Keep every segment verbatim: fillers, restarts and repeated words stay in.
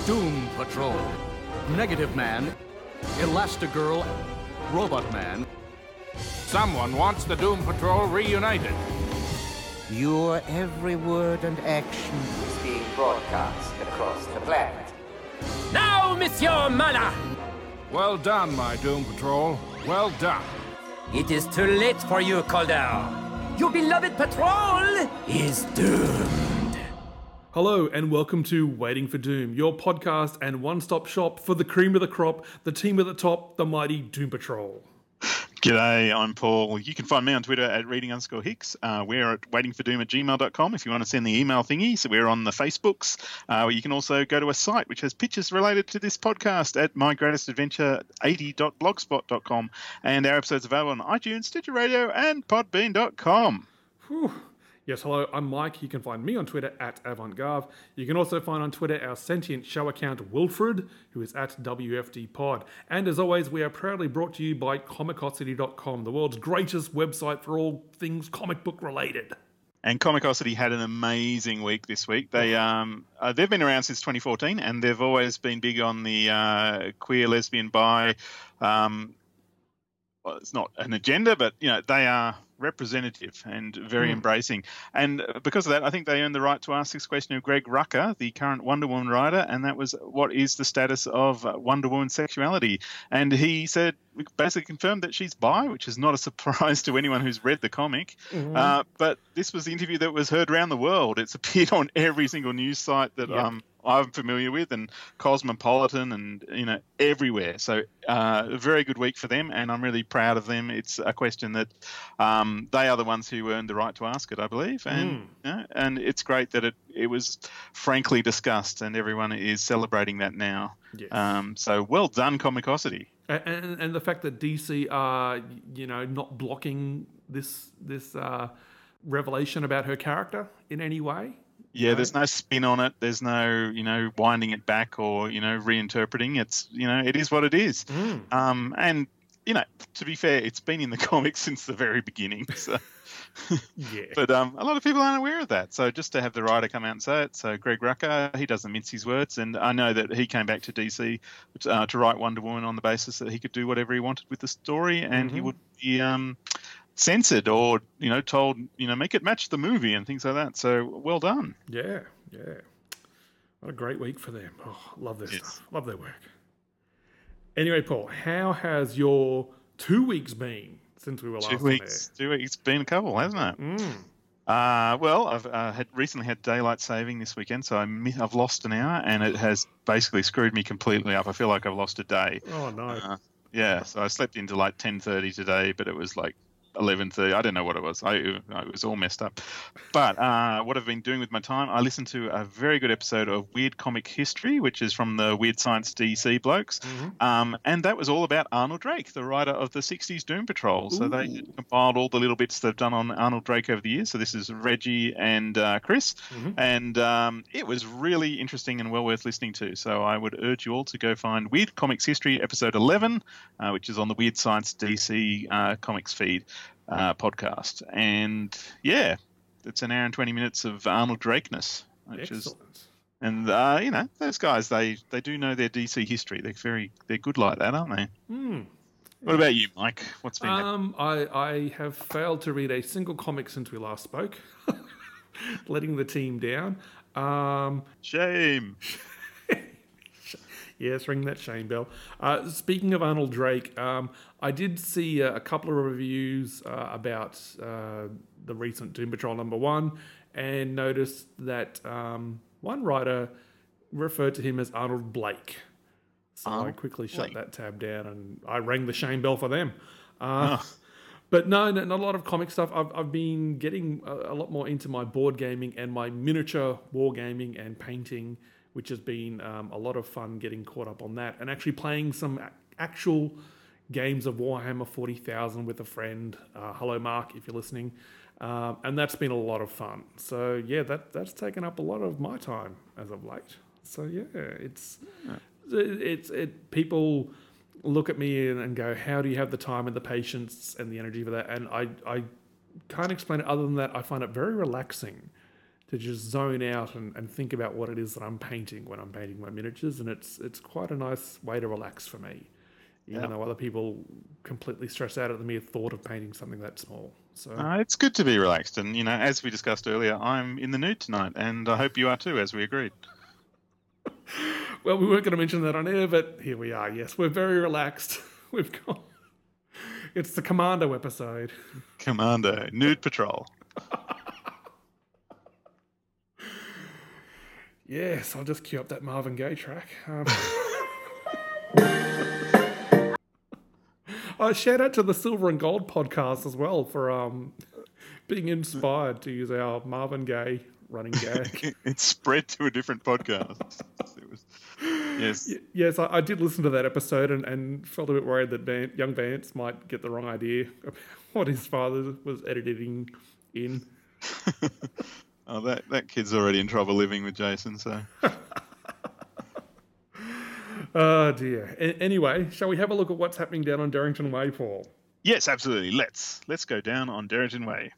Doom Patrol. Negative Man, Elastigirl, Robot Man. Someone wants the Doom Patrol reunited. Your every word and action is being broadcast across the planet. Now, Monsieur Mana! Well done, my Doom Patrol. Well done. It is too late for you, Calder. Your beloved patrol is doomed. Hello and welcome to Waiting for Doom, your podcast and one-stop shop for the cream of the crop, the team at the top, the mighty Doom Patrol. G'day, I'm Paul. You can find me on Twitter at reading underscore Hicks. Uh, we're at waitingfordoom at gmail dot com if you want to send the email thingy. So we're on the Facebooks. Uh, you can also go to a site which has pictures related to this podcast at my greatest adventure eighty dot blogspot dot com. And our episodes are available on iTunes, Stitcher Radio, and podbean dot com. Whew. Yes, hello, I'm Mike. You can find me on Twitter at AvantGarve. You can also find on Twitter our sentient show account, Wilfred, who is at W F D Pod. And as always, we are proudly brought to you by Comicosity dot com, the world's greatest website for all things comic book related. And Comicosity had an amazing week this week. They um uh, they've been around since twenty fourteen, and they've always been big on the uh, queer, lesbian, bi. Um, well, it's not an agenda, but you know they are representative and very mm. embracing. And because of that, I think they earned the right to ask this question of Greg Rucka, the current Wonder Woman writer, and that was, what is the status of Wonder Woman's sexuality? And he said, basically confirmed that she's bi, which is not a surprise to anyone who's read the comic. Mm-hmm. Uh, but this was the interview that was heard around the world. It's appeared on every single news site that yep. um, I'm familiar with, and Cosmopolitan, and you know everywhere. So uh, a very good week for them, and I'm really proud of them. It's a question that um, they are the ones who earned the right to ask it, I believe, and mm. you know, and it's great that it it was frankly discussed, and everyone is celebrating that now. Yes. Um, so well done, Comicosity. And, and the fact that D C are, you know, not blocking this this uh, revelation about her character in any way. Yeah, there's no spin on it. There's no, you know, winding it back or, you know, reinterpreting. It's, you know, it is what it is. Mm. Um, and, you know, to be fair, it's been in the comics since the very beginning. So. Yeah. But um, a lot of people aren't aware of that. So just to have the writer come out and say it. So Greg Rucka, he doesn't mince his words. And I know that he came back to D C uh, to write Wonder Woman on the basis that he could do whatever he wanted with the story, and mm-hmm. he would be um, censored or, you know, told, you know, make it match the movie and things like that. So well done. Yeah, yeah. What a great week for them. Oh, love their yes. stuff. Love their work. Anyway, Paul, how has your two weeks been? Since we were last two weeks, there. Two weeks. It's been a couple, hasn't it? Mm. Uh, well, I've uh, had recently had daylight saving this weekend, so I'm, I've lost an hour, and it has basically screwed me completely up. I feel like I've lost a day. Oh, no. Uh, yeah, so I slept into like ten thirty today, but it was like eleven thirty. I don't know what it was. I, it was all messed up. But uh, what I've been doing with my time, I listened to a very good episode of Weird Comic History, which is from the Weird Science D C blokes. Mm-hmm. Um, and that was all about Arnold Drake, the writer of the sixties Doom Patrol. So Ooh. They compiled all the little bits they've done on Arnold Drake over the years. So this is Reggie and uh, Chris. Mm-hmm. And um, it was really interesting and well worth listening to. So I would urge you all to go find Weird Comics History, episode eleven, uh, which is on the Weird Science D C uh, comics feed. Uh, podcast, and yeah, it's an hour and twenty minutes of Arnold Drakeness, which Excellent. is, and uh, you know, those guys, they they do know their D C history. They're very they're good like that, aren't they? Mm. What about you, Mike? What's been um I I have failed to read a single comic since we last spoke, letting the team down. Um, Shame. Yes, ring that shame bell. Uh, speaking of Arnold Drake, um, I did see a, a couple of reviews uh, about uh, the recent Doom Patrol number one, and noticed that um, one writer referred to him as Arnold Blake. So Arnold I quickly shut Blake. that tab down, and I rang the shame bell for them. Uh, oh. But no, no, not a lot of comic stuff. I've I've been getting a, a lot more into my board gaming and my miniature wargaming and painting, which has been um, a lot of fun getting caught up on that, and actually playing some a- actual games of Warhammer forty thousand with a friend. Uh, hello, Mark, if you're listening. Um, and that's been a lot of fun. So, yeah, that that's taken up a lot of my time as of late. So, yeah, it's... It, it's it. People look at me and, and go, how do you have the time and the patience and the energy for that? And I, I can't explain it other than that I find it very relaxing to just zone out and, and think about what it is that I'm painting when I'm painting my miniatures, and it's it's quite a nice way to relax for me, even Yeah. though other people completely stress out at the mere thought of painting something that small. So Uh, it's good to be relaxed, and you know, as we discussed earlier, I'm in the nude tonight, and I hope you are too, as we agreed. well, we weren't going to mention that on air, but here we are. Yes, we're very relaxed. We've got it's the Commando episode. Commando, nude patrol. Yes, I'll just cue up that Marvin Gaye track. Um, oh, shout out to the Silver and Gold podcast as well for um, being inspired to use our Marvin Gaye running gag. It spread to a different podcast. It was, yes. Y- yes, I, I did listen to that episode and, and felt a bit worried that Van, young Vance might get the wrong idea about what his father was editing in. Oh, that, that kid's already in trouble living with Jason, so. Oh dear. A- anyway, shall we have a look at what's happening down on Darrington Way, Paul? Yes, absolutely. Let's. Let's go down on Darrington Way.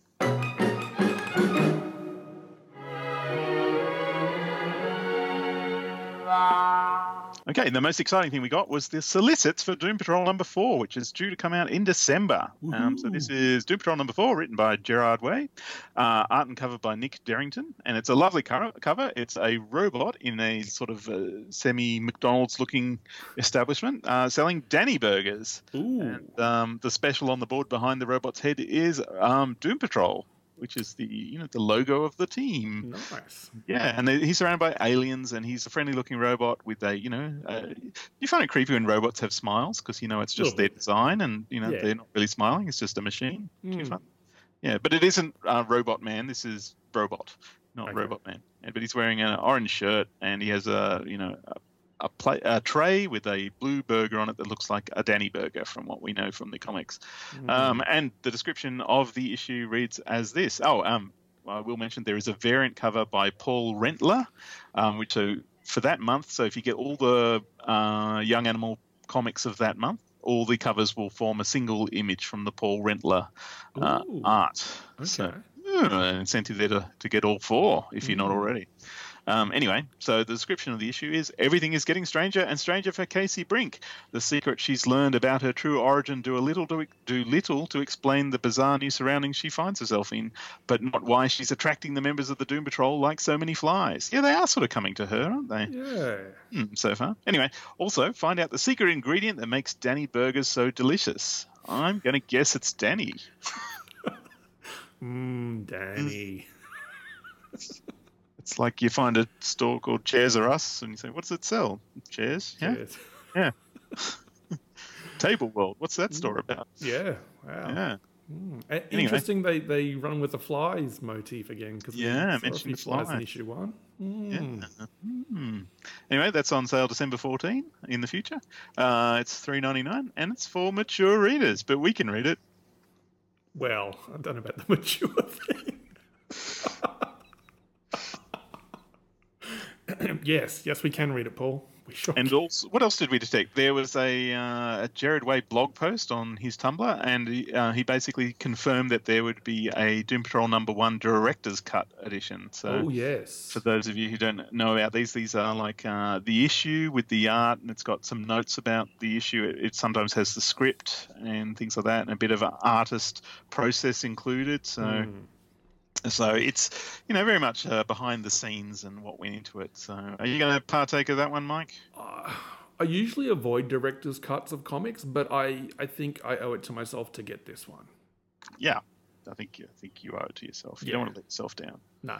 Okay, the most exciting thing we got was the solicits for Doom Patrol number four, which is due to come out in December. Um, so this is Doom Patrol number four, written by Gerard Way, uh, art and cover by Nick Darrington, and it's a lovely cover. cover. It's a robot in a sort of uh, semi-McDonald's-looking establishment uh, selling Danny burgers. Ooh. And um, the special on the board behind the robot's head is um, Doom Patrol, which is the you know the logo of the team. Nice. Yeah, and he's surrounded by aliens, and he's a friendly-looking robot with a, you know, uh, you find it creepy when robots have smiles because you know it's just Little their bit. design, and you know Yeah. they're not really smiling; it's just a machine. Too Mm. fun. Yeah, but it isn't uh, Robot Man. This is Robot, not Okay. Robot Man. Yeah, but he's wearing an orange shirt, and he has a you know a, a, play, a tray with a blue burger on it that looks like a Danny burger from what we know from the comics. Mm. Um, and the description of the issue reads as this. Oh, um. I will mention there is a variant cover by Paul Rentler, um, which so for that month. So if you get all the uh, Young Animal comics of that month, all the covers will form a single image from the Paul Rentler uh, Ooh. art. Okay. So yeah, an incentive there to, to get all four if you're not already. Um, anyway, so the description of the issue is everything is getting stranger and stranger for Casey Brink. The secret she's learned about her true origin do a little to do little to explain the bizarre new surroundings she finds herself in, but not why she's attracting the members of the Doom Patrol like so many flies. Yeah, they are sort of coming to her, aren't they? Yeah. Hmm, so far. Anyway, also find out the secret ingredient that makes Danny burgers so delicious. I'm going to guess it's Danny. Mmm, Danny. It's like you find a store called Chairs R Us and you say, what does it sell? Chairs? Yeah. Yes. Yeah. Table World. What's that store about? Yeah. Wow. Yeah. Mm. A- Interesting they, they run with the flies motif again. Cause we Yeah, saw a mention few the flies in fly. issue one. Mm. Yeah. Hmm. Anyway, that's on sale December fourteenth in the future. Uh, it's three ninety-nine and it's for mature readers, but we can read it. Well, I don't know about the mature thing. yes, yes, we can read it, Paul. We sure And can. also, what else did we detect? There was a, uh, a Jared Way blog post on his Tumblr, and he, uh, he basically confirmed that there would be a Doom Patrol number one director's cut edition. So, Oh, yes. for those of you who don't know about these, these are like uh, the issue with the art, and it's got some notes about the issue. It, it sometimes has the script and things like that, and a bit of an artist process included. So. Mm. So it's, you know, very much uh, behind the scenes and what went into it. So are you going to partake of that one, Mike? Uh, I usually avoid director's cuts of comics, but I, I think I owe it to myself to get this one. Yeah, I think you, I think you owe it to yourself. You Yeah. don't want to let yourself down. No.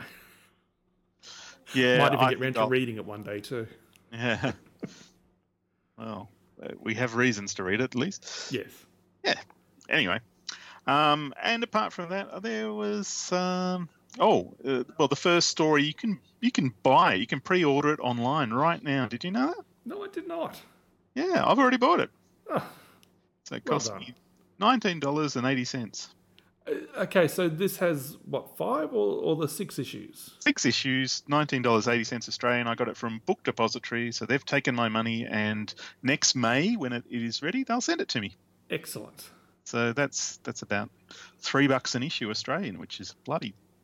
Yeah, Might even I get round think to I'll- reading it one day, too. Yeah. Well, uh, we have reasons to read it at least. Yes. Yeah. Anyway, um, and apart from that, there was um, oh, uh, well, the first story you can you can buy, you can pre-order it online right now. Did you know that? No, I did not. Yeah, I've already bought it. Oh, So it Well cost done. me nineteen dollars and eighty cents. uh, okay, so this has, what, five or, or the six issues? Six issues, nineteen dollars and eighty cents Australian. I got it from Book Depository, so they've taken my money, and next May, when it, it is ready, they'll send it to me. Excellent. So that's that's about three bucks an issue Australian, which is bloody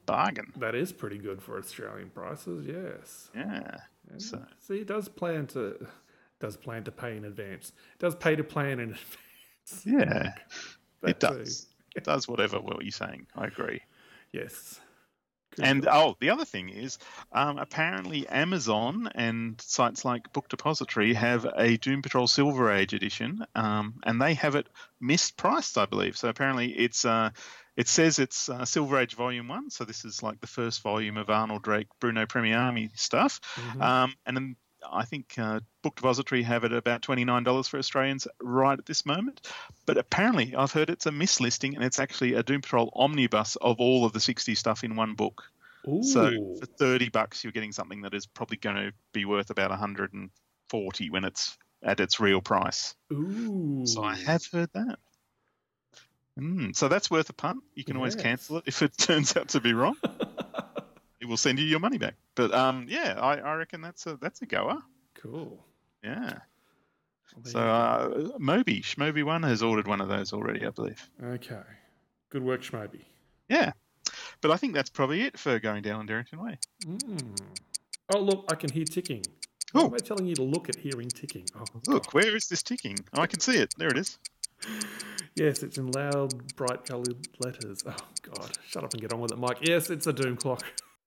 bargain. That is pretty good for Australian prices, yes. Yeah. And So see, it does plan to does plan to pay in advance. It does pay to plan in advance. yeah, That it does. too. It does whatever what you're saying. I agree. Yes. Good And job. oh, the other thing is, um, apparently Amazon and sites like Book Depository have a Doom Patrol Silver Age edition, um, and they have it mispriced, I believe. So apparently, it's uh, it says it's uh, Silver Age Volume One. So this is like the first volume of Arnold Drake, Bruno Premiani stuff, Mhm. um, and then I think uh, Book Depository have it about twenty-nine dollars for Australians right at this moment. But apparently, I've heard it's a mislisting, and it's actually a Doom Patrol omnibus of all of the sixty stuff in one book. Ooh. So for thirty bucks, you're getting something that is probably going to be worth about one hundred forty when it's at its real price. Ooh. So I have heard that. Mm, so that's worth a punt. You can always Yes. cancel it if it turns out to be wrong. It will send you your money back. But um, yeah, I, I reckon that's a that's a goer. Cool. Yeah. Well, there So you uh, Moby, Schmoby One has ordered one of those already, I believe. go. Okay. Good work, Schmoby. Yeah. But I think that's probably it for going down on Darrington Way. Mm. Oh, look, I can hear ticking. Why Oh. am I telling you to look at hearing ticking? Oh, Look, where is this ticking? Oh, I can see it. There it is. yes, it's in loud, bright coloured letters. Oh, God. Shut up and get on with it, Mike. Yes, it's a doom clock.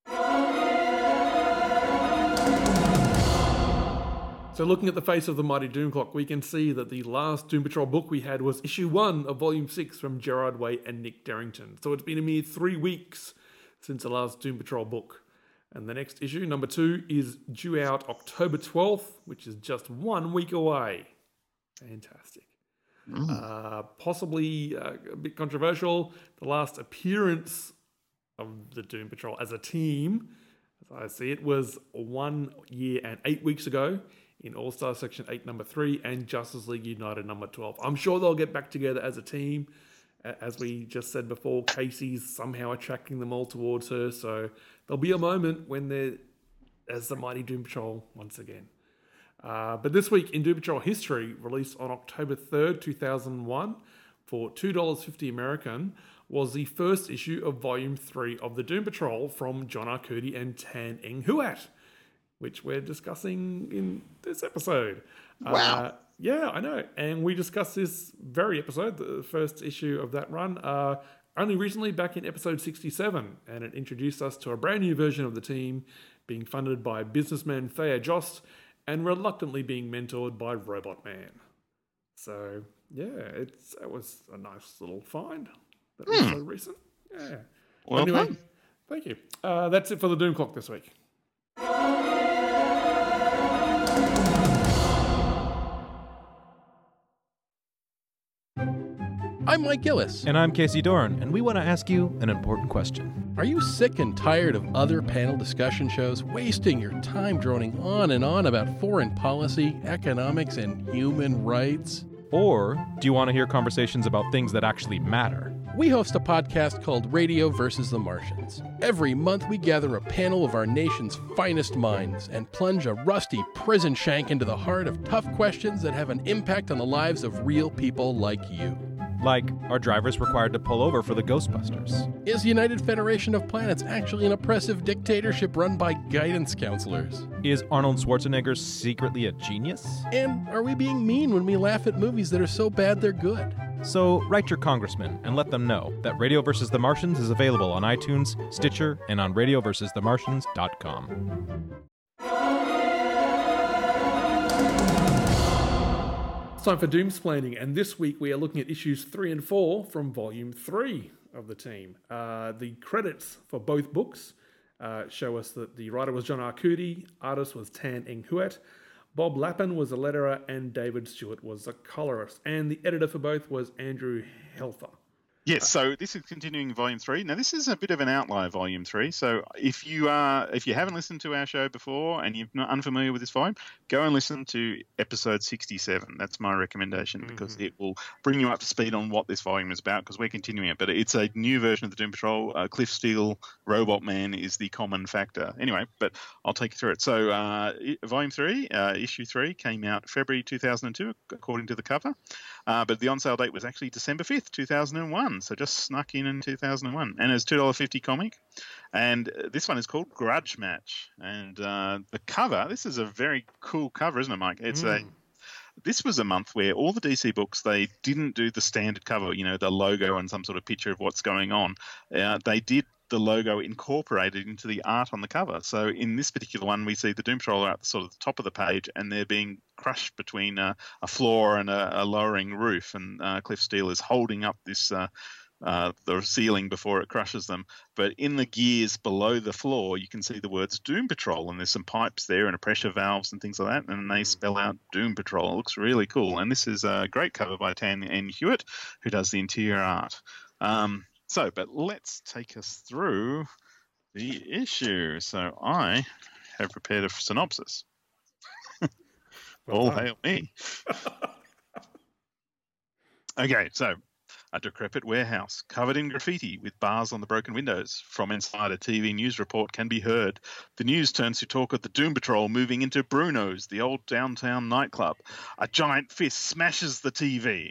So looking at the face of the mighty Doom Clock, we can see that the last Doom Patrol book we had was issue one of volume six from Gerard Way and Nick Darrington. So it's been a mere three weeks since the last Doom Patrol book. And the next issue, number two, is due out October twelfth, which is just one week away. Fantastic. Uh, possibly uh, a bit controversial. The last appearance of the Doom Patrol as a team, as I see it, was one year and eight weeks ago in All-Star Section eight, number three, and Justice League United, number twelve. I'm sure they'll get back together as a team. A- As we just said before, Casey's somehow attracting them all towards her, so there'll be a moment when they're as the mighty Doom Patrol once again. Uh, but this week in Doom Patrol history, released on October third, two thousand one, for two dollars fifty American, was the first issue of Volume three of the Doom Patrol from John Arcudi and Tan Eng Huat, which we're discussing in this episode. Wow. Uh, yeah, I know. And we discussed this very episode, the first issue of that run, uh, only recently back in episode sixty-seven. And it introduced us to a brand new version of the team being funded by businessman Thea Jost and reluctantly being mentored by Robot Man. So, yeah, it's it was a nice little find. That was so recent. Yeah. Well anyway, done. thank you. Uh, that's it for the Doom Clock this week. I'm Mike Gillis. And I'm Casey Dorn, and we want to ask you an important question. Are you sick and tired of other panel discussion shows wasting your time droning on and on about foreign policy, economics, and human rights? Or do you want to hear conversations about things that actually matter? We host a podcast called Radio versus the Martians. Every month, we gather a panel of our nation's finest minds and plunge a rusty prison shank into the heart of tough questions that have an impact on the lives of real people like you. Like, are drivers required to pull over for the Ghostbusters? Is United Federation of Planets actually an oppressive dictatorship run by guidance counselors? Is Arnold Schwarzenegger secretly a genius? And are we being mean when we laugh at movies that are so bad they're good? So write your congressman and let them know that Radio versus the Martians is available on iTunes, Stitcher, and on radio versus the martians dot com. It's time for Doomsplaining, and this week we are looking at issues three and four from volume three of the team. Uh, the credits for both books uh, show us that the writer was John Arcudi, artist was Tan Eng Huat, Bob Lappin was a letterer, and David Stewart was a colorist. And the editor for both was Andrew Helfer. Yes, so this is continuing volume three. Now, this is a bit of an outlier, volume three. So if you are, if you haven't listened to our show before and you're not unfamiliar with this volume, go and listen to episode sixty-seven. That's my recommendation because mm-hmm. it will bring you up to speed on what this volume is about because we're continuing it. But it's a new version of the Doom Patrol. Uh, Cliff Steele, Robot Man is the common factor. Anyway, but I'll take you through it. So uh, volume three, uh, issue three, came out February two thousand two, according to the cover. Uh, but the on-sale date was actually December fifth, two thousand one, so just snuck in in two thousand one. And it's two dollars fifty comic. And this one is called Grudge Match. And uh, the cover, this is a very cool cover, isn't it, Mike? It's mm. a This was a month where all the D C books, they didn't do the standard cover, you know, the logo and some sort of picture of what's going on. Uh, they did the logo incorporated into the art on the cover. So in this particular one, we see the Doom Patrol at the sort of the top of the page, and they're being crushed between uh, a floor and a, a lowering roof. And uh, Cliff Steele is holding up this uh, uh, the ceiling before it crushes them. But in the gears below the floor, you can see the words Doom Patrol, and there's some pipes there and a pressure valves and things like that, and they spell out Doom Patrol. It looks really cool. And this is a great cover by Tan N. Hewitt, who does the interior art. Um, So, but let's take us through the issue. So I have prepared a synopsis. All hail me. Okay, so a decrepit warehouse covered in graffiti with bars on the broken windows. From inside, a T V news report can be heard. The news turns to talk of the Doom Patrol moving into Bruno's, the old downtown nightclub. A giant fist smashes the T V.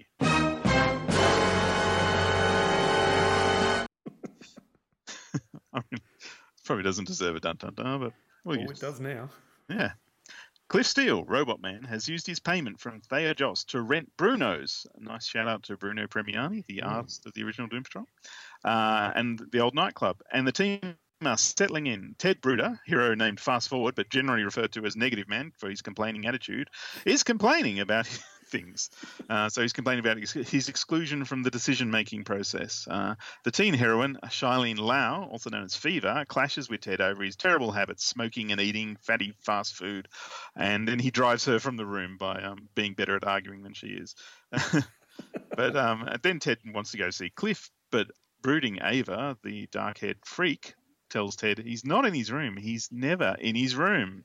I mean, probably doesn't deserve a dun-dun-dun, but we'll well, it does now. Yeah. Cliff Steele, Robot Man, has used his payment from Thea Jost to rent Bruno's. A nice shout-out to Bruno Premiani, the mm. artist of the original Doom Patrol, uh, and the old nightclub. And the team are settling in. Ted Bruder, hero named Fast Forward, but generally referred to as Negative Man for his complaining attitude, is complaining about things. Uh, so he's complaining about his, his exclusion from the decision-making process. Uh, the teen heroine, Shailene Lau, also known as Fever, clashes with Ted over his terrible habits, smoking and eating fatty fast food, and then he drives her from the room by um, being better at arguing than she is. But um, then Ted wants to go see Cliff, but brooding Ava, the dark-haired freak, tells Ted he's not in his room. He's never in his room.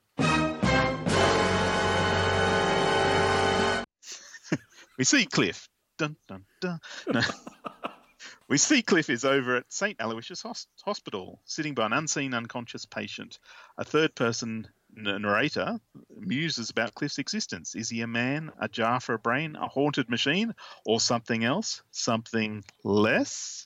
We see Cliff. Dun, dun, dun. No. We see Cliff is over at Saint Aloysius Hospital, sitting by an unseen, unconscious patient. A third-person narrator muses about Cliff's existence. Is he a man, a jar for a brain, a haunted machine, or something else? Something less?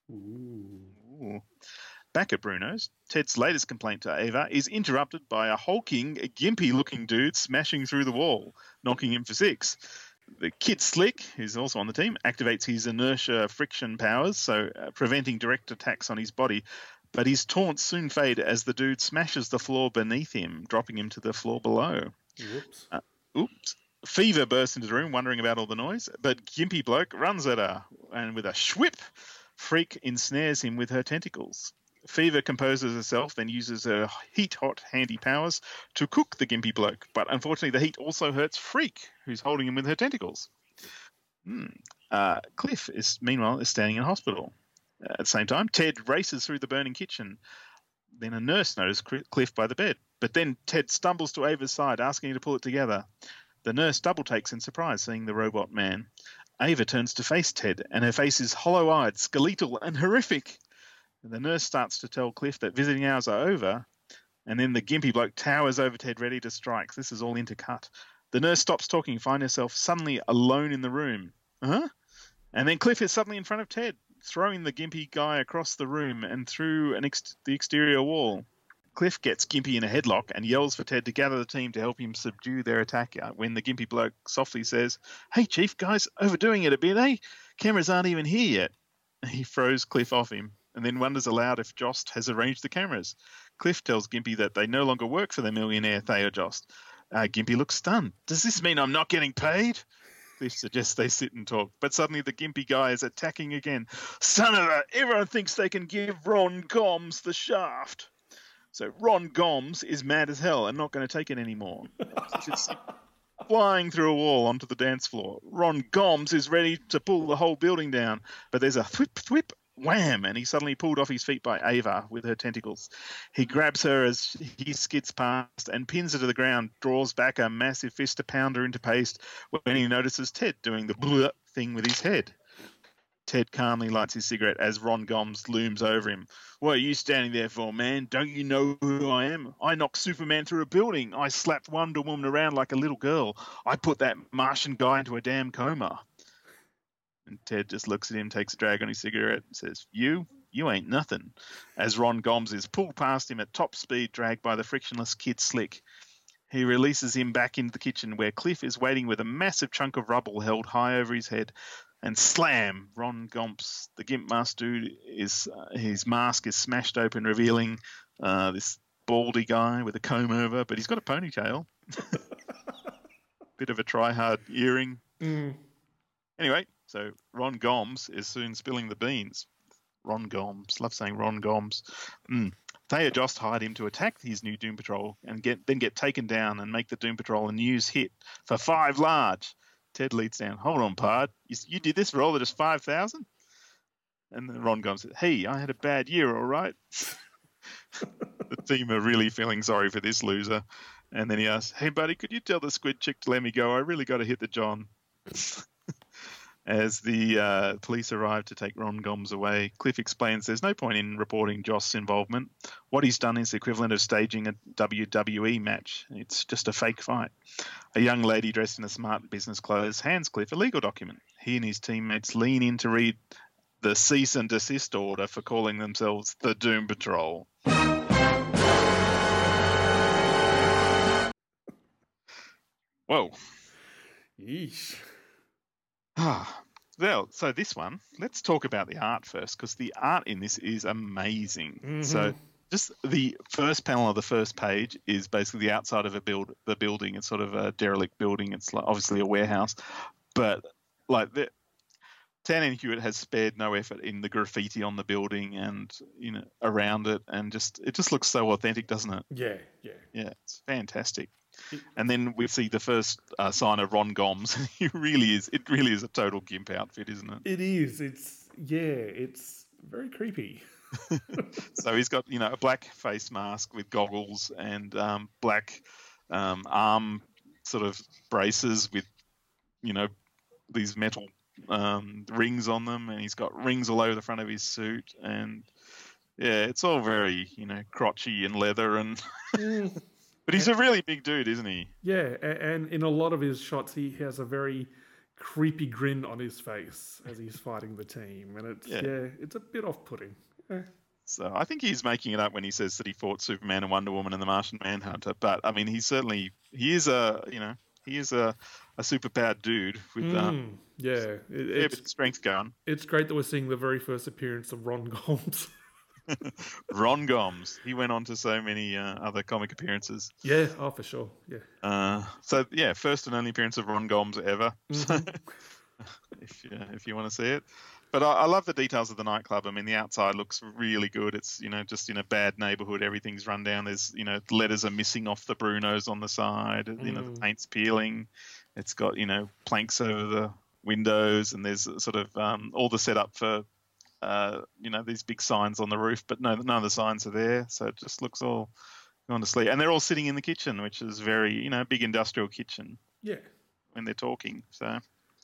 Ooh. Ooh. Back at Bruno's, Ted's latest complaint to Ava is interrupted by a hulking, gimpy-looking dude smashing through the wall, knocking him for six. The Kid Slick, who's also on the team, activates his inertia friction powers, so uh, preventing direct attacks on his body. But his taunts soon fade as the dude smashes the floor beneath him, dropping him to the floor below. Oops. Uh, oops. Fever bursts into the room, wondering about all the noise, but Gimpy Bloke runs at her, and with a schwip, Freak ensnares him with her tentacles. Fever composes herself, then uses her heat-hot handy powers to cook the Gimpy Bloke, but unfortunately the heat also hurts Freak, who's holding him with her tentacles. Hmm. Uh, Cliff, is meanwhile, is standing in hospital. Uh, at the same time, Ted races through the burning kitchen. Then a nurse notices Cliff by the bed, but then Ted stumbles to Ava's side, asking her to pull it together. The nurse double-takes in surprise, seeing the robot man. Ava turns to face Ted, and her face is hollow-eyed, skeletal, and horrific. The nurse starts to tell Cliff that visiting hours are over, and then the Gimpy Bloke towers over Ted ready to strike. This is all intercut. The nurse stops talking, finds herself suddenly alone in the room. Huh? And then Cliff is suddenly in front of Ted, throwing the Gimpy guy across the room and through an ex- the exterior wall. Cliff gets Gimpy in a headlock and yells for Ted to gather the team to help him subdue their attacker, when the Gimpy Bloke softly says, "Hey, Chief, guys, overdoing it a bit, eh? Cameras aren't even here yet." He throws Cliff off him, and then wonders aloud if Jost has arranged the cameras. Cliff tells Gimpy that they no longer work for the millionaire Thea Jost. Uh, Gimpy looks stunned. "Does this mean I'm not getting paid?" Cliff suggests they sit and talk, but suddenly the Gimpy guy is attacking again. "Son of a... Everyone thinks they can give Ron Gomes the shaft." So Ron Gomes is mad as hell and not going to take it anymore. It's flying through a wall onto the dance floor. Ron Gomes is ready to pull the whole building down, but there's a thwip, thwip, wham, and he's suddenly pulled off his feet by Ava with her tentacles. He grabs her as he skids past and pins her to the ground, draws back a massive fist to pound her into paste when he notices Ted doing the bleh thing with his head. Ted calmly lights his cigarette as Ron Gomes looms over him. "What are you standing there for, man? Don't you know who I am? I knocked Superman through a building. I slapped Wonder Woman around like a little girl. I put that Martian guy into a damn coma." And Ted just looks at him, takes a drag on his cigarette, and says, "You, you ain't nothing." As Ron Gomes is pulled past him at top speed, dragged by the frictionless Kid Slick. He releases him back into the kitchen where Cliff is waiting with a massive chunk of rubble held high over his head. And slam! Ron Gomes, the Gimp Mask dude, is uh, his mask is smashed open, revealing uh, this baldy guy with a comb over, but he's got a ponytail. Bit of a try-hard earring. Mm. Anyway, so Ron Gomes is soon spilling the beans. Ron Gomes. Love saying Ron Gomes. Mm. Thea Jost hired him to attack his new Doom Patrol and get then get taken down and make the Doom Patrol a news hit for five large. Ted leads down. "Hold on, Pard. You, you did this for all of just five thousand?" And then Ron Gomes said, "Hey, I had a bad year, all right." The team are really feeling sorry for this loser. And then he asks, "Hey, buddy, could you tell the squid chick to let me go? I really got to hit the John." As the uh, police arrive to take Ron Gomes away, Cliff explains there's no point in reporting Jost's involvement. What he's done is the equivalent of staging a W W E match. It's just a fake fight. A young lady dressed in a smart business clothes hands Cliff a legal document. He and his teammates lean in to read the cease and desist order for calling themselves the Doom Patrol. Whoa. Yeesh. Ah, well, so this one, let's talk about the art first, because the art in this is amazing. Mm-hmm. So just the first panel of the first page is basically the outside of a build, the building. It's sort of a derelict building. It's like obviously a warehouse, but like the Tan and Hewitt has spared no effort in the graffiti on the building and you know around it, and just it just looks so authentic, doesn't it? Yeah, yeah, yeah. It's fantastic. And then we see the first uh, sign of Ron Gomes. He really is. It really is a total gimp outfit, isn't it? It is. It's yeah. It's very creepy. So he's got you know a black face mask with goggles and um, black um, arm sort of braces with you know these metal um, rings on them, and he's got rings all over the front of his suit, and yeah, it's all very you know crotchy and leather and. But he's a really big dude, isn't he? Yeah, and in a lot of his shots, he has a very creepy grin on his face as he's fighting the team, and it's yeah, yeah it's a bit off-putting. Yeah. So I think he's making it up when he says that he fought Superman and Wonder Woman and the Martian Manhunter. But I mean, he's certainly he is a you know he is a, a superpowered dude with mm, um, yeah, it, it's, bit of strength going. It's great that we're seeing the very first appearance of Ron Gomes. Ron Gomes. He went on to so many uh, other comic appearances. Yeah, oh, for sure. Yeah. Uh, so, yeah, first and only appearance of Ron Gomes ever. Mm-hmm. if, you, if you want to see it. But I, I love the details of the nightclub. I mean, the outside looks really good. It's, you know, just in a bad neighborhood. Everything's run down. There's, you know, letters are missing off the Brunos on the side. Mm. You know, the paint's peeling. It's got, you know, planks over the windows. And there's sort of um, all the setup for Uh, you know, these big signs on the roof, but no, none of the signs are there. So it just looks all gone to sleep. And they're all sitting in the kitchen, which is very, you know, big industrial kitchen. Yeah. When they're talking. So,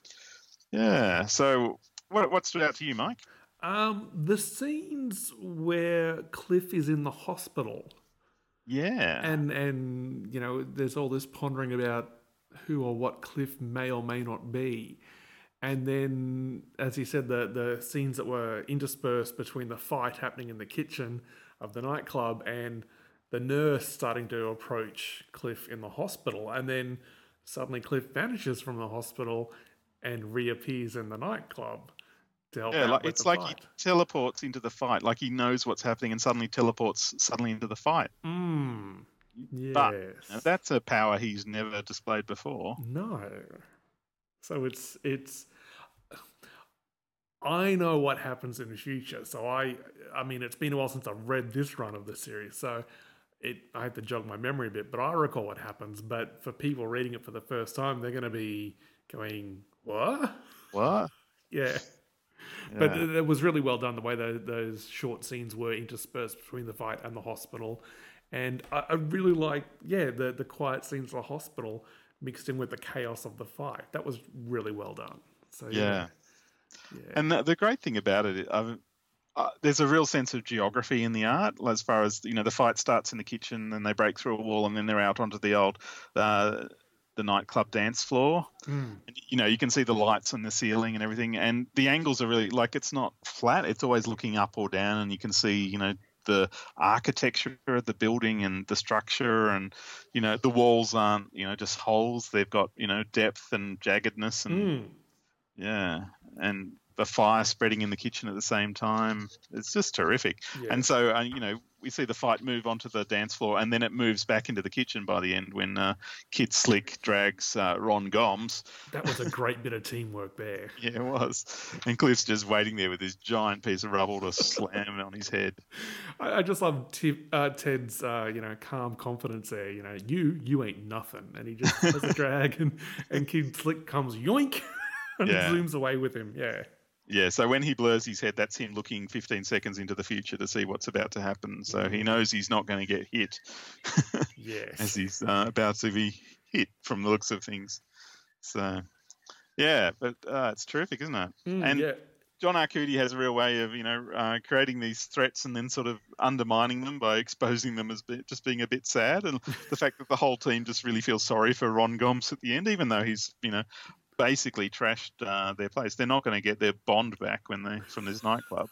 yeah. So what, what stood out to you, Mike? Um, the scenes where Cliff is in the hospital. Yeah. And, and, you know, there's all this pondering about who or what Cliff may or may not be. And then, as he said, the, the scenes that were interspersed between the fight happening in the kitchen of the nightclub and the nurse starting to approach Cliff in the hospital. And then suddenly Cliff vanishes from the hospital and reappears in the nightclub to help yeah, out like, with it's the like fight. He teleports into the fight. Like he knows what's happening and suddenly teleports suddenly into the fight. Mm, yes. But you know, that's a power he's never displayed before. No. So it's it's. I know what happens in the future. So I, I mean, it's been a while since I've read this run of the series. So it, I have to jog my memory a bit. But I recall what happens. But for people reading it for the first time, they're going to be going, "What? What?" Yeah. yeah. But it, it was really well done the way those, those short scenes were interspersed between the fight and the hospital, and I, I really like, yeah, the the quiet scenes of the hospital mixed in with the chaos of the fight. That was really well done. So yeah, yeah. yeah. And the, the great thing about it, uh, uh, there's a real sense of geography in the art. As far as you know, the fight starts in the kitchen, and they break through a wall, and then they're out onto the old uh, the nightclub dance floor. Mm. And, you know, you can see the lights on the ceiling and everything, and the angles are really like it's not flat; it's always looking up or down, and you can see, you know, the architecture of the building and the structure, and you know, the walls aren't, you know, just holes. They've got, you know, depth and jaggedness, and Mm. yeah, and the fire spreading in the kitchen at the same time. It's just terrific. Yeah. And so, uh, you know, we see the fight move onto the dance floor, and then it moves back into the kitchen by the end when uh, Kid Slick drags uh, Ron Gomes. That was a great bit of teamwork there. Yeah, it was. And Cliff's just waiting there with his giant piece of rubble to slam on his head. I, I just love T- uh, Ted's, uh, you know, calm confidence there. You know, you you ain't nothing, and he just does a drag, and and Kid Slick comes yoink, and Yeah. zooms away with him. Yeah. Yeah, so when he blurs his head, that's him looking fifteen seconds into the future to see what's about to happen. So he knows he's not going to get hit Yes. as he's uh, about to be hit from the looks of things. So, yeah, but uh, it's terrific, isn't it? Mm, and yeah. John Arcudi has a real way of, you know, uh, creating these threats and then sort of undermining them by exposing them as be, just being a bit sad. And the fact that the whole team just really feels sorry for Ron Gomes at the end, even though he's, you know, basically trashed uh, their place. They're not going to get their bond back when they from this nightclub.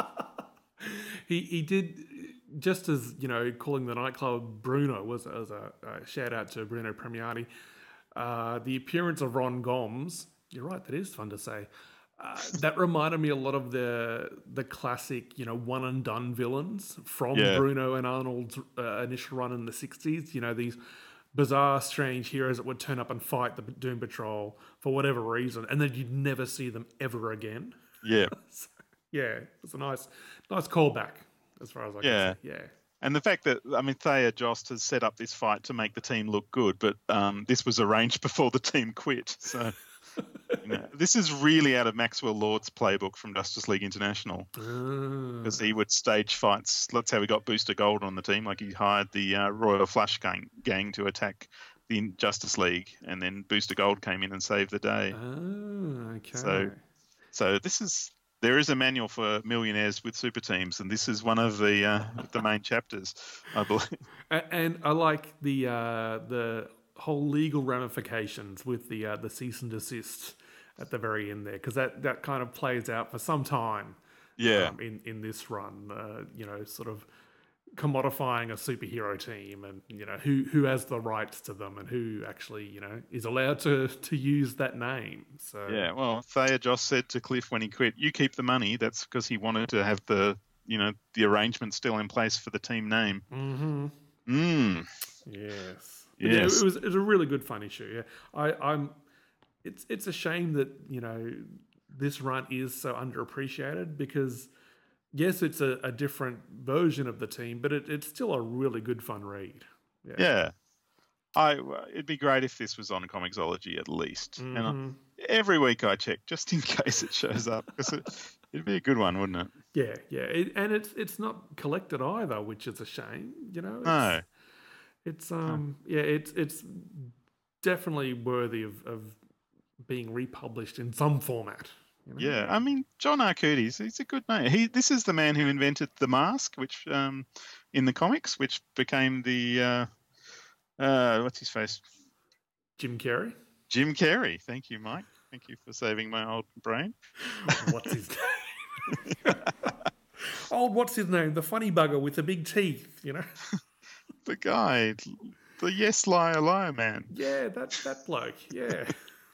he he did, just as, you know, calling the nightclub Bruno was as a, a shout out to Bruno Premiati. Uh, the appearance of Ron Gomes, you're right, that is fun to say. Uh, that reminded me a lot of the the classic, you know, one and done villains from Yeah. Bruno and Arnold's uh, initial run in the sixties. You know, these bizarre, strange heroes that would turn up and fight the Doom Patrol for whatever reason, and then you'd never see them ever again. Yeah. So, yeah, it's a nice, nice callback as far as I Yeah. can see. Yeah. And the fact that, I mean, Thea Jost has set up this fight to make the team look good, but um, this was arranged before the team quit. So, you know, this is really out of Maxwell Lord's playbook from Justice League International, because he would stage fights. That's how we got Booster Gold on the team. Like, he hired the uh, Royal Flush gang, gang to attack the Justice League, and then Booster Gold came in and saved the day. Oh, okay. So, so this is there is a manual for millionaires with super teams, and this is one of the uh, the main chapters, I believe. A- And I like the uh, the whole legal ramifications with the uh, the cease and desist at the very end there, because that, that kind of plays out for some time. Yeah. Um, in in this run, uh, you know, sort of commodifying a superhero team, and you know who who has the rights to them, and who actually, you know, is allowed to to use that name. So Yeah, well, Thea Jost said to Cliff when he quit, "You keep the money." That's because he wanted to have the, you know, the arrangement still in place for the team name. Mm-hmm. Mm. Yes. But yeah, Yes. it was it was a really good fun issue. Yeah, I, I'm. It's it's a shame that, you know, this run is so underappreciated, because yes, it's a, a different version of the team, but it, it's still a really good fun read. Yeah. Yeah. I, it'd be great if this was on Comixology at least. And I, Mhm. every week I check just in case it shows up, because it, it'd be a good one, wouldn't it? Yeah, yeah, it, and it's it's not collected either, which is a shame. You know, it's, No. it's um yeah, it's it's definitely worthy of, of being republished in some format. You know? Yeah, I mean, John Arcudi, he's a good name. He, this is the man who invented the mask, which um, in the comics, which became the uh, uh, what's his face? Jim Carrey. Jim Carrey. Thank you, Mike. Thank you for saving my old brain. What's his name? Oh, what's his name? The funny bugger with the big teeth, you know? The guy, the yes liar liar man. Yeah, that that bloke. Yeah.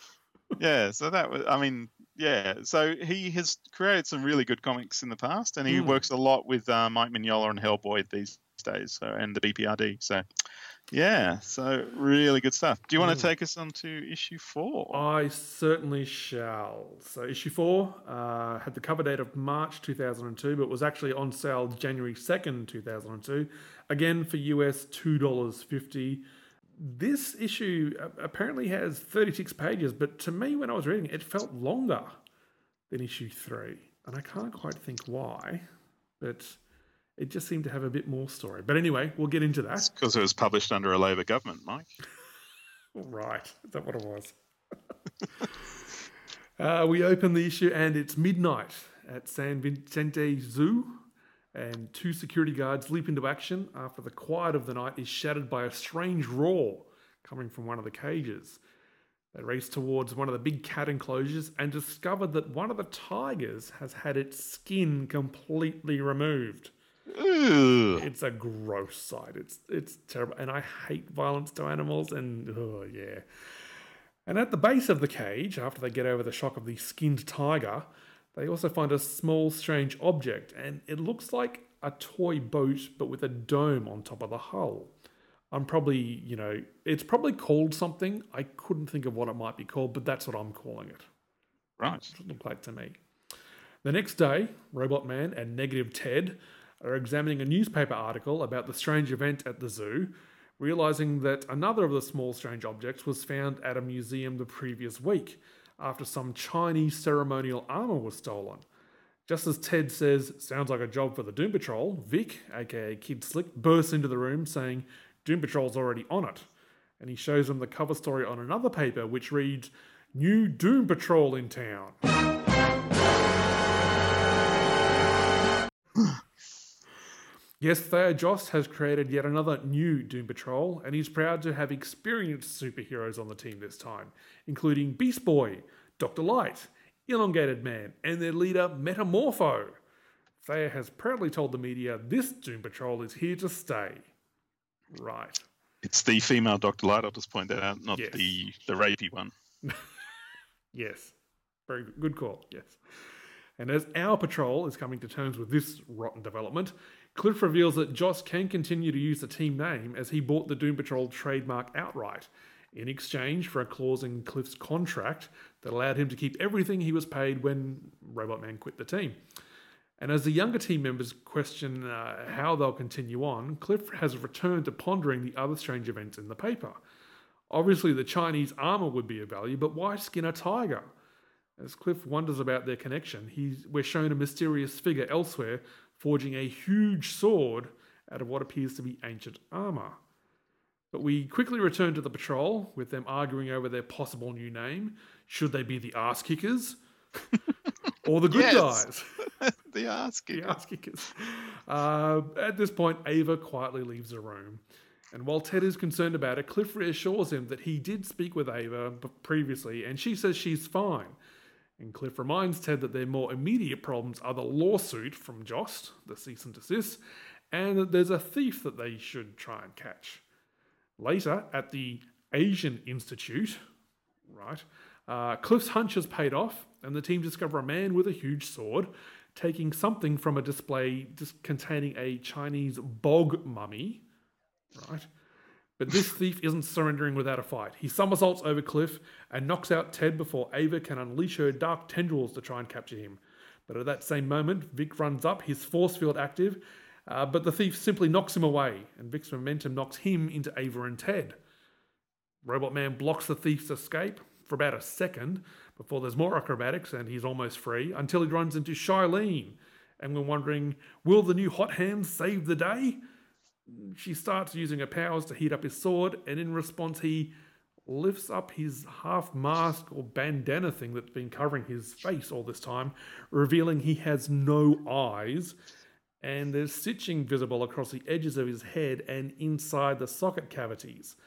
Yeah, so that was, I mean, yeah. So he has created some really good comics in the past, and he Mm. works a lot with uh, Mike Mignola and Hellboy these days, so, and the B P R D. So, yeah, so really good stuff. Do you want Mm. to take us on to issue four? I certainly shall. So issue four uh, had the cover date of March two thousand two, but was actually on sale January second, two thousand two. Again, for U S two dollars fifty. This issue uh, apparently has thirty-six pages, but to me, when I was reading it, it felt longer than issue three. And I can't quite think why, but it just seemed to have a bit more story. But anyway, we'll get into that. Because it was published under a Labor government, Mike. Right, is that what it was? uh, we open the issue and it's midnight at San Vicente Zoo, and two security guards leap into action after the quiet of the night is shattered by a strange roar coming from one of the cages. They race towards one of the big cat enclosures and discover that one of the tigers has had its skin completely removed. Ew. It's a gross sight. It's it's terrible. And I hate violence to animals. And oh, yeah. And at the base of the cage, after they get over the shock of the skinned tiger, they also find a small, strange object. And it looks like a toy boat, but with a dome on top of the hull. I'm probably, you know, it's probably called something. I couldn't think of what it might be called, but that's what I'm calling it. Right. That's what it looked like to me. The next day, Robot Man and Negative Ted are examining a newspaper article about the strange event at the zoo, realizing that another of the small strange objects was found at a museum the previous week after some Chinese ceremonial armor was stolen. Just as Ted says, sounds like a job for the Doom Patrol, Vic, aka Kid Slick, bursts into the room saying, Doom Patrol's already on it. And he shows them the cover story on another paper, which reads, New Doom Patrol in town. Yes, Thea Jost has created yet another new Doom Patrol, and he's proud to have experienced superheroes on the team this time, including Beast Boy, Doctor Light, Elongated Man, and their leader, Metamorpho. Thea has proudly told the media this Doom Patrol is here to stay. Right. It's the female Doctor Light, I'll just point that out, not Yes. the, the rapey one. Yes. Very good, good call, yes. And as our patrol is coming to terms with this rotten development, Cliff reveals that Joss can continue to use the team name as he bought the Doom Patrol trademark outright, in exchange for a clause in Cliff's contract that allowed him to keep everything he was paid when Robot Man quit the team. And as the younger team members question uh, how they'll continue on, Cliff has returned to pondering the other strange events in the paper. Obviously, the Chinese armor would be of value, but why skin a tiger? As Cliff wonders about their connection, he's, we're shown a mysterious figure elsewhere forging a huge sword out of what appears to be ancient armor. But we quickly return to the patrol, with them arguing over their possible new name. Should they be the Ass Kickers? Or the Good Yes. Guys? The ass The kicker. Ass Kickers. Uh, at this point, Ava quietly leaves the room. And while Ted is concerned about it, Cliff reassures him that he did speak with Ava b- previously, and she says she's fine. And Cliff reminds Ted that their more immediate problems are the lawsuit from Jost, the cease and desist, and that there's a thief that they should try and catch. Later, at the Asian Institute, right, uh, Cliff's hunch has paid off, and the team discover a man with a huge sword taking something from a display just containing a Chinese bog mummy, right? But this thief isn't surrendering without a fight. He somersaults over Cliff and knocks out Ted before Ava can unleash her dark tendrils to try and capture him. But at that same moment, Vic runs up, his force field active, uh, but the thief simply knocks him away, and Vic's momentum knocks him into Ava and Ted. Robot Man blocks the thief's escape for about a second before there's more acrobatics and he's almost free, until he runs into Shailene. And we're wondering, will the new hot hands save the day? She starts using her powers to heat up his sword, and in response he lifts up his half mask or bandana thing that's been covering his face all this time, revealing he has no eyes, and there's stitching visible across the edges of his head and inside the socket cavities.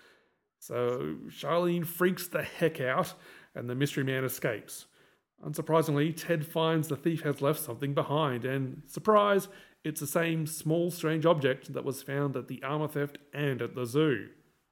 So Shailene freaks the heck out, and the mystery man escapes. Unsurprisingly, Ted finds the thief has left something behind, and surprise, it's the same small strange object that was found at the armor theft and at the zoo.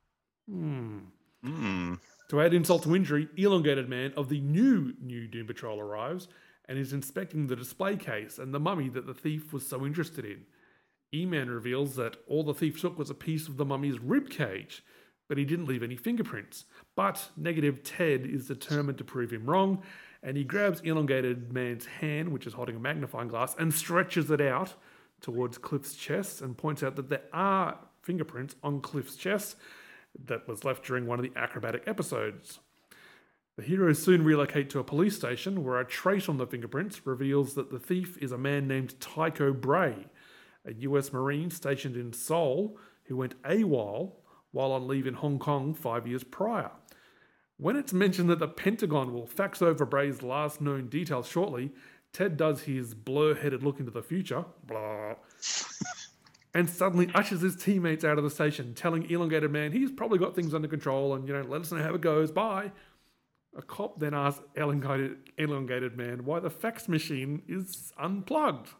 Hmm. Hmm. To add insult to injury, Elongated Man of the new New Doom Patrol arrives and is inspecting the display case and the mummy that the thief was so interested in. E-Man reveals that all the thief took was a piece of the mummy's rib cage, but he didn't leave any fingerprints. But Negative Ted is determined to prove him wrong, and he grabs Elongated Man's hand, which is holding a magnifying glass, and stretches it out towards Cliff's chest and points out that there are fingerprints on Cliff's chest that was left during one of the acrobatic episodes. The heroes soon relocate to a police station where a trace on the fingerprints reveals that the thief is a man named Tycho Bray, a U S Marine stationed in Seoul who went AWOL while on leave in Hong Kong five years prior. When it's mentioned that the Pentagon will fax over Bray's last known details shortly, Ted does his blur-headed look into the future, blah, and suddenly ushers his teammates out of the station, telling Elongated Man he's probably got things under control and, you know, let us know how it goes. Bye. A cop then asks Elongated, Elongated Man why the fax machine is unplugged.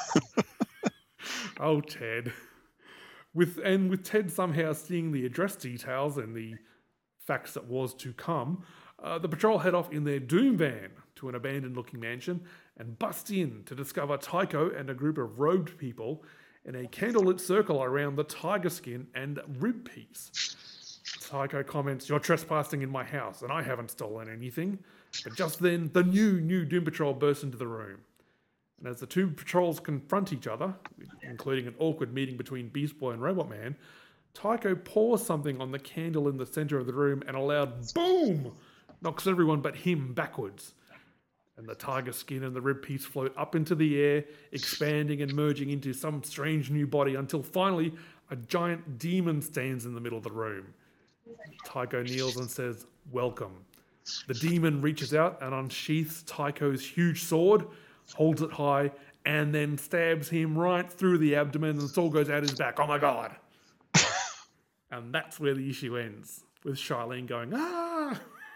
Oh, Ted. With and with Ted somehow seeing the address details and the fax that was to come, uh, the patrol head off in their Doom van to an abandoned-looking mansion and bust in to discover Tycho and a group of robed people in a candlelit circle around the tiger skin and rib piece. Tycho comments, "You're trespassing in my house, and I haven't stolen anything." But just then, the new, new Doom Patrol bursts into the room. And as the two patrols confront each other, including an awkward meeting between Beast Boy and Robot Man, Tycho pours something on the candle in the centre of the room and a loud boom knocks everyone but him backwards. And the tiger skin and the rib piece float up into the air, expanding and merging into some strange new body until finally a giant demon stands in the middle of the room. Tycho kneels and says, "Welcome." The demon reaches out and unsheaths Tycho's huge sword, holds it high, and then stabs him right through the abdomen, and the sword goes out his back. Oh my god. And that's where the issue ends, with Charlene going, "Ah!"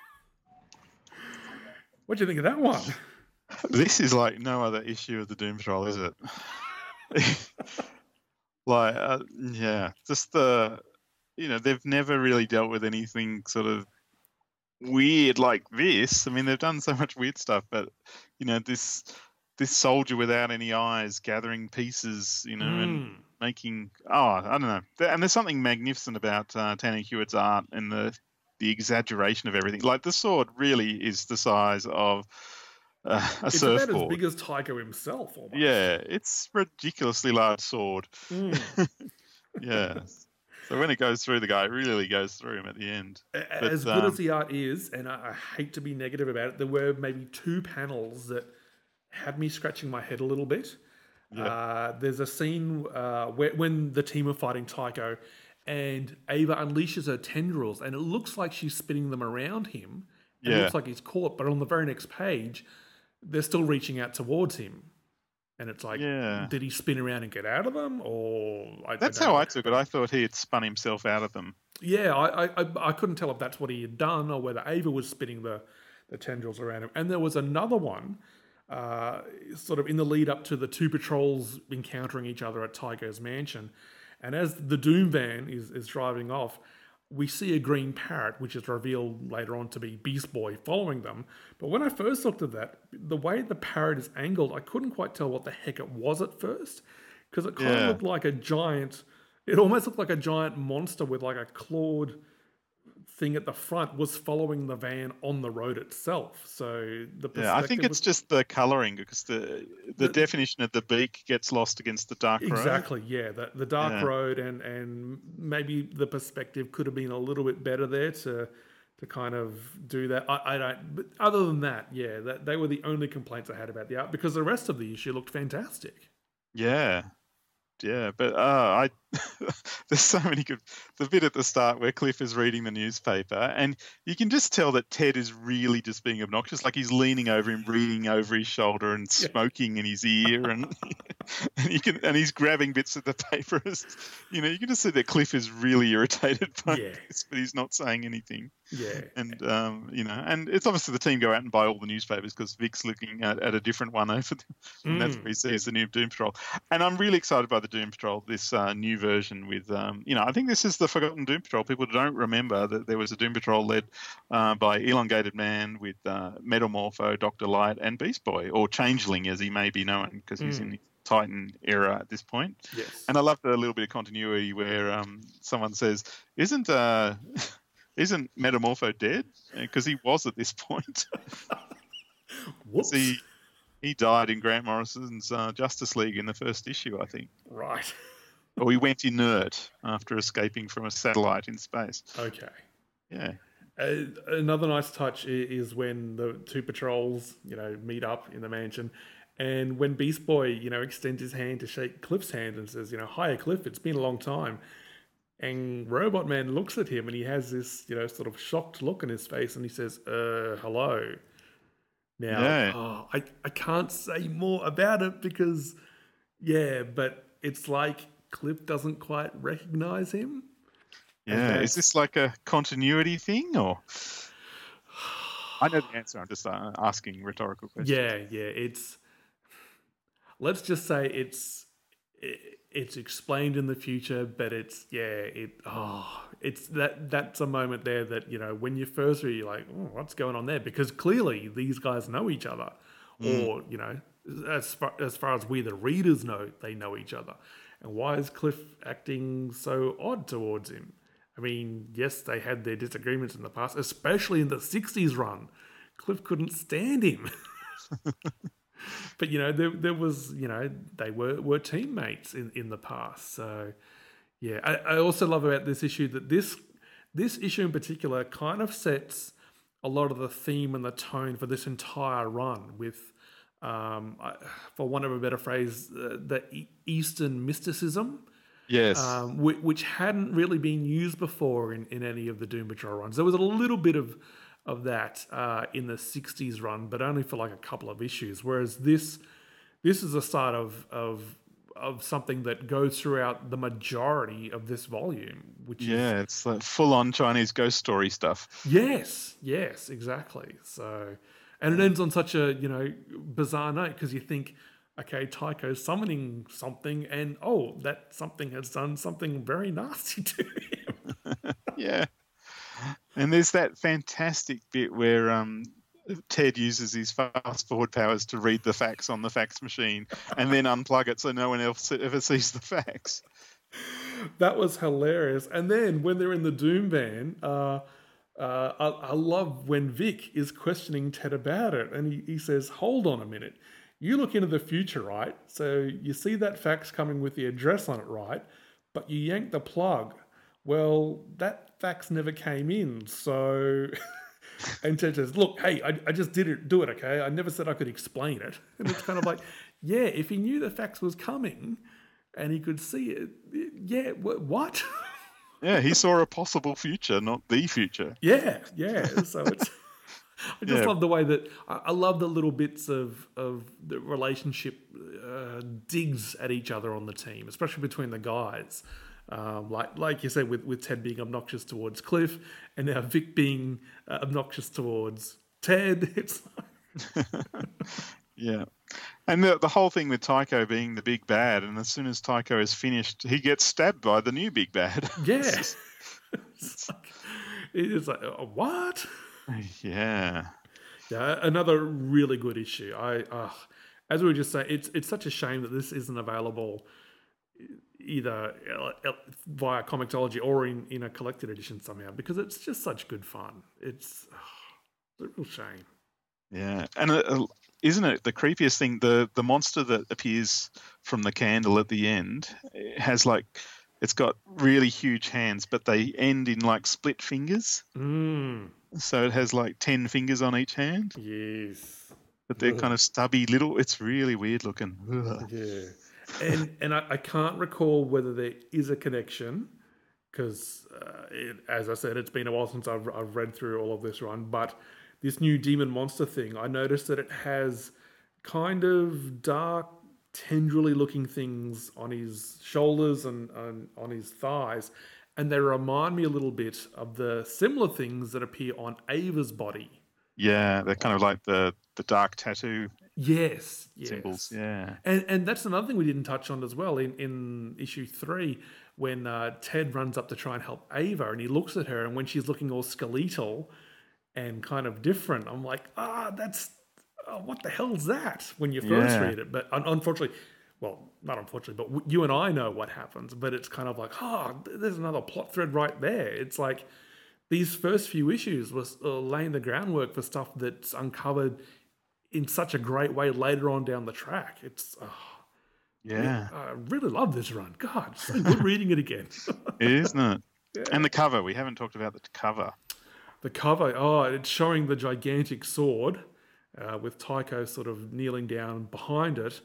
What do you think of that one? This is like no other issue of the Doom Patrol, is it? Like, uh, yeah, just the, you know, they've never really dealt with anything sort of weird like this. I mean, they've done so much weird stuff, but, you know, this this soldier without any eyes gathering pieces, you know, mm. and making, oh, I don't know. And there's something magnificent about uh, Tanner Hewitt's art and the the exaggeration of everything. Like, the sword really is the size of uh, a it's surfboard. It's about as big as Tycho himself, almost. Yeah, it's a ridiculously large sword. Mm. Yeah. So when it goes through the guy, it really goes through him at the end. But, as um, good as the art is, and I, I hate to be negative about it, there were maybe two panels that had me scratching my head a little bit. Yeah. Uh, there's a scene uh, where, when the team are fighting Tycho, and Ava unleashes her tendrils, and it looks like she's spinning them around him. And yeah. It looks like he's caught, but on the very next page, they're still reaching out towards him. And it's like, yeah. did he spin around and get out of them? Or I, That's I how know. I took it. I thought he had spun himself out of them. Yeah, I, I I couldn't tell if that's what he had done or whether Ava was spinning the, the tendrils around him. And there was another one, uh, sort of in the lead up to the two patrols encountering each other at Tycho's mansion. And as the Doom van is, is driving off, we see a green parrot, which is revealed later on to be Beast Boy following them. But when I first looked at that, the way the parrot is angled, I couldn't quite tell what the heck it was at first, because it kind Yeah. of looked like a giant, it almost looked like a giant monster with like a clawed thing at the front was following the van on the road itself. So the Yeah, I think perspective it's was- just the colouring, because the the The- definition of the beak gets lost against the dark road. Exactly, yeah. The, the dark Yeah. road and, and maybe the perspective could have been a little bit better there to to kind of do that. I, I don't. But other than that, yeah, that they were the only complaints I had about the art, because the rest of the issue looked fantastic. Yeah. Yeah, but uh, I there's so many good. The bit at the start where Cliff is reading the newspaper, and you can just tell that Ted is really just being obnoxious. Like, he's leaning over him, reading over his shoulder, and Yeah. smoking in his ear, and and you can and he's grabbing bits of the paper. As, you know, you can just see that Cliff is really irritated by Yeah. this, but he's not saying anything. Yeah, And um, you know, and it's obviously the team go out and buy all the newspapers because Vic's looking at, at a different one over there, and that's Mm. where he sees the new Doom Patrol. And I'm really excited by the Doom Patrol, this uh, new version with, um, you know, I think this is the forgotten Doom Patrol. People don't remember that there was a Doom Patrol led uh, by Elongated Man with uh, Metamorpho, Doctor Light, and Beast Boy, or Changeling as he may be known, because he's Mm. in the Titan era at this point. yes. And I love the little bit of continuity where um, someone says, "Isn't uh, isn't Metamorpho dead?" Because he was at this point. Whoops. he he died in Grant Morrison's uh, Justice League in the first issue, I think. Right. Or he went inert after escaping from a satellite in space. Okay. Yeah. Uh, another nice touch i- is when the two patrols, you know, meet up in the mansion, and when Beast Boy, you know, extends his hand to shake Cliff's hand and says, you know, "Hiya, Cliff, it's been a long time." And Robot Man looks at him and he has this, you know, sort of shocked look on his face, and he says, uh, hello. Now, Yeah. oh, I, I can't say more about it because, yeah, but it's like Cliff doesn't quite recognize him. Yeah, is this like a continuity thing, or? I know the answer. I'm just uh, asking rhetorical questions. Yeah, yeah. It's let's just say it's it, it's explained in the future, but it's yeah. It oh, it's that that's a moment there that you know when you first read, you're like, oh, what's going on there? Because clearly these guys know each other, mm. or you know, as far as far as we the readers know, they know each other. And why is Cliff acting so odd towards him? I mean, yes, they had their disagreements in the past, especially in the sixties run. Cliff couldn't stand him. But, you know, there there was, you know, they were, were teammates in, in the past. So, yeah. I, I also love about this issue that this this issue in particular kind of sets a lot of the theme and the tone for this entire run with, um, for want of a better phrase, uh, the Eastern mysticism. Yes. Um, which, which hadn't really been used before in, in any of the Doom Patrol runs. There was a little bit of of that uh, in the sixties run, but only for like a couple of issues. Whereas this this is a start of of of something that goes throughout the majority of this volume. Which yeah, is, it's like full on Chinese ghost story stuff. Yes, yes, exactly. So, and it ends on such a you know bizarre note because you think, okay, Tycho's summoning something, and oh, that something has done something very nasty to him. Yeah. And there's that fantastic bit where um, Ted uses his fast forward powers to read the fax on the fax machine and then unplug it so no one else ever sees the fax. That was hilarious. And then when they're in the Doom van, uh, uh, I, I love when Vic is questioning Ted about it. And he, he says, hold on a minute. You look into the future, right? So you see that fax coming with the address on it, right? But you yank the plug. Well, that fax never came in, so... And Ted says, look, hey, I, I just did it, do it, okay? I never said I could explain it. And it's kind of like, yeah, if he knew the fax was coming and he could see it, yeah, what? Yeah, he saw a possible future, not the future. Yeah, yeah, so it's... I just yeah. love the way that... I, I love the little bits of, of the relationship uh, digs at each other on the team, especially between the guys. Um, like like you said, with, with Ted being obnoxious towards Cliff, and now Vic being uh, obnoxious towards Ted. It's like... yeah, and the the whole thing with Tycho being the big bad, and as soon as Tycho is finished, he gets stabbed by the new big bad. Yeah, it's, it's like, it's like uh, what? Yeah, yeah. Another really good issue. I uh, as we were just saying, it's it's such a shame that this isn't available either via Comixology or in, in a collected edition somehow, because it's just such good fun. It's, oh, it's a real shame. Yeah, and uh, isn't it the creepiest thing? The the monster that appears from the candle at the end has like, it's got really huge hands, but they end in like split fingers. Mm. So it has like ten fingers on each hand. Yes. But they're Ugh. kind of stubby little. It's really weird looking. Ugh. Yeah. And and I, I can't recall whether there is a connection because, uh, as I said, it's been a while since I've, I've read through all of this run. But this new demon monster thing, I noticed that it has kind of dark, tendrily looking things on his shoulders and, and on his thighs. And they remind me a little bit of the similar things that appear on Ava's body. Yeah, they're kind of like the, the dark tattoo yes, yes. symbols. Yeah. And and that's another thing we didn't touch on as well in, in issue three when uh, Ted runs up to try and help Ava and he looks at her and when she's looking all skeletal and kind of different, I'm like, ah, that's, oh, what the hell's that when you first Yeah. read it? But un- unfortunately, well, not unfortunately, but w- you and I know what happens, but it's kind of like, oh, there's another plot thread right there. It's like these first few issues was uh, laying the groundwork for stuff that's uncovered in such a great way later on down the track. It's, oh, Yeah. I really love this run. God, it's so good reading it again. It is, isn't it? Yeah. And the cover. We haven't talked about the cover. The cover, oh, it's showing the gigantic sword uh, with Tycho sort of kneeling down behind it.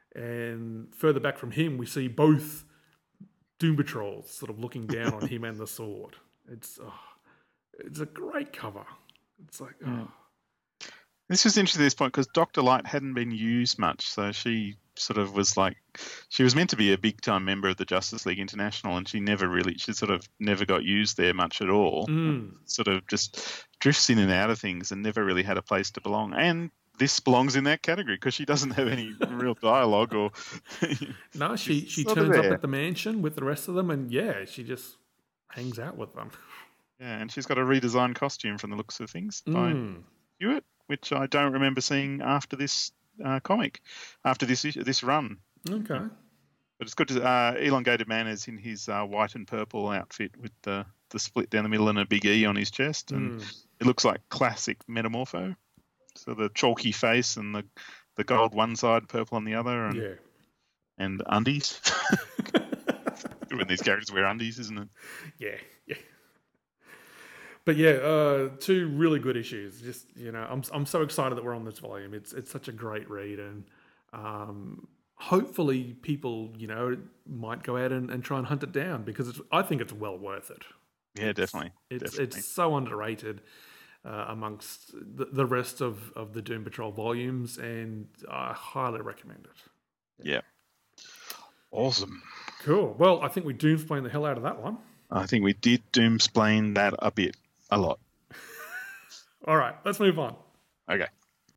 And further back from him, we see both Doom Patrols sort of looking down on him and the sword. It's oh, it's a great cover. It's like, oh. This was interesting at this point because Doctor Light hadn't been used much, so she sort of was like, she was meant to be a big time member of the Justice League International, and she never really, she sort of never got used there much at all. Mm. Sort of just drifts in and out of things and never really had a place to belong. And this belongs in that category because she doesn't have any real dialogue or. No, she she sort of turns up there. at the mansion with the rest of them, and yeah, she just hangs out with them. Yeah, and she's got a redesigned costume from the looks of things by Mm. Hewitt, which I don't remember seeing after this uh, comic, after this issue, this run. Okay. But it's good to uh, Elongated Man is in his uh, white and purple outfit with the, the split down the middle and a big E on his chest, and Mm. it looks like classic Metamorpho. So the chalky face and the the gold one side, purple on the other, and Yeah. and undies. Good when these characters wear undies, isn't it? Yeah, yeah. But yeah, uh, two really good issues. Just you know, I'm I'm so excited that we're on this volume. It's it's such a great read, and um, hopefully people you know might go out and, and try and hunt it down because it's, I think it's well worth it. Yeah, definitely. It's definitely. it's so underrated uh, amongst the, the rest of, of the Doom Patrol volumes, and I highly recommend it. Yeah. Awesome. Cool. Well, I think we doomsplained the hell out of that one. I think we did doomsplain that a bit, a lot. All right, let's move on. Okay.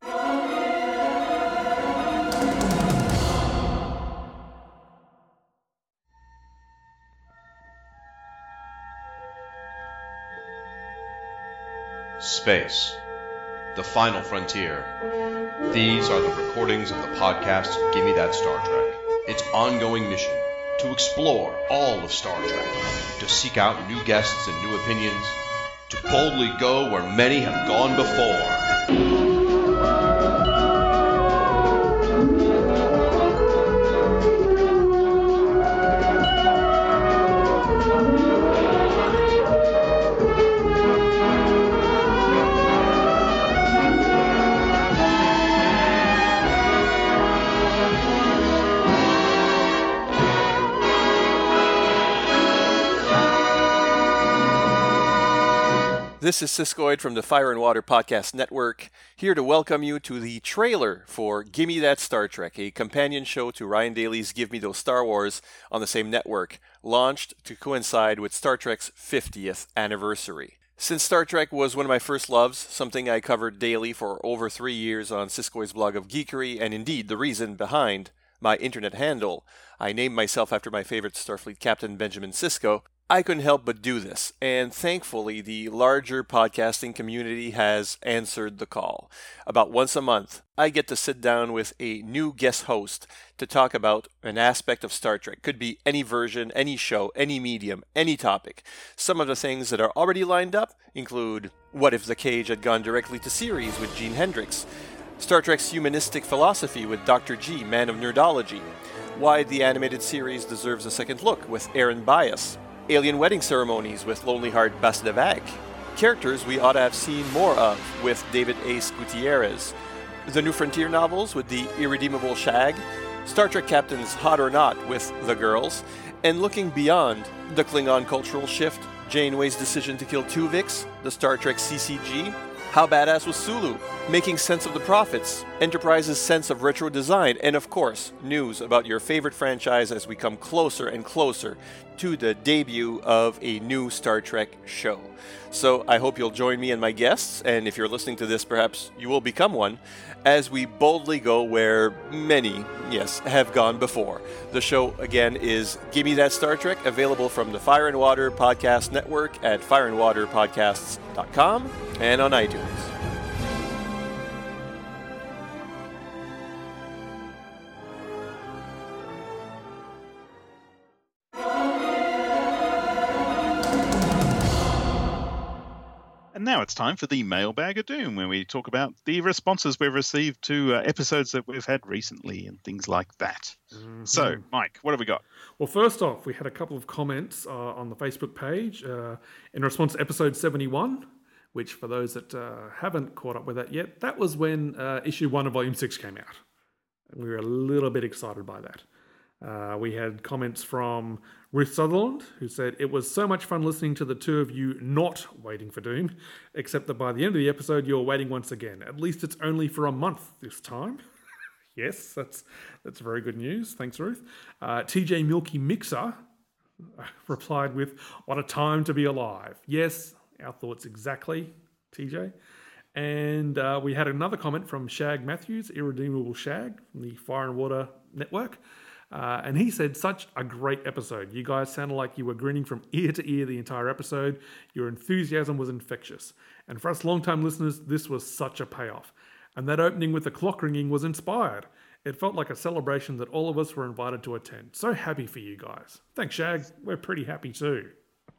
Space, the final frontier. These are the recordings of the podcast Gimme That Star Trek. Its ongoing mission, to explore all of Star Trek, to seek out new guests and new opinions, to boldly go where many have gone before. This is Siskoid from the Fire and Water Podcast Network, here to welcome you to the trailer for Gimme That Star Trek, a companion show to Ryan Daly's Give Me Those Star Wars on the same network, launched to coincide with Star Trek's fiftieth anniversary. Since Star Trek was one of my first loves, something I covered daily for over three years on Siskoid's blog of geekery, and indeed the reason behind my internet handle, I named myself after my favorite Starfleet captain, Benjamin Sisko, I couldn't help but do this, and thankfully the larger podcasting community has answered the call. About once a month, I get to sit down with a new guest host to talk about an aspect of Star Trek. Could be any version, any show, any medium, any topic. Some of the things that are already lined up include what if the Cage had gone directly to series with Gene Hendricks, Star Trek's humanistic philosophy with Doctor G, Man of Nerdology, why the animated series deserves a second look with Aaron Bias, Alien Wedding Ceremonies with Lonely Heart Bastavac, characters we ought to have seen more of with David Ace Gutierrez, the New Frontier novels with the Irredeemable Shag, Star Trek Captains Hot or Not with The Girls, and looking beyond the Klingon cultural shift, Janeway's decision to kill Tuvix, the Star Trek C C G, How Badass Was Sulu, Making Sense of the Prophets, Enterprise's sense of retro design, and of course, news about your favorite franchise as we come closer and closer to the debut of a new Star Trek show. So I hope you'll join me and my guests, and if you're listening to this, perhaps you will become one, as we boldly go where many, yes, have gone before. The show, again, is Gimme That Star Trek, available from the Fire and Water Podcast Network at fire and water podcasts dot com and on iTunes. And now it's time for the Mailbag of Doom, where we talk about the responses we've received to uh, episodes that we've had recently and things like that. Mm-hmm. So, Mike, what have we got? Well, first off, we had a couple of comments uh, on the Facebook page uh, in response to episode seventy-one, which for those that uh, haven't caught up with that yet, that was when uh, issue one of volume six came out. And we were a little bit excited by that. Uh, we had comments from Ruth Sutherland, who said, "It was so much fun listening to the two of you not waiting for Doom, except that by the end of the episode, you're waiting once again. At least it's only for a month this time." Yes, that's that's very good news. Thanks, Ruth. Uh, T J Milky Mixer replied with, "What a time to be alive." Yes, our thoughts exactly, T J. And uh, we had another comment from Shag Matthews, Irredeemable Shag, from the Fire and Water Network. Uh, and he said, "Such a great episode. You guys sounded like you were grinning from ear to ear the entire episode. Your enthusiasm was infectious. And for us long-time listeners, this was such a payoff. And that opening with the clock ringing was inspired. It felt like a celebration that all of us were invited to attend. So happy for you guys." Thanks, Shag. We're pretty happy too.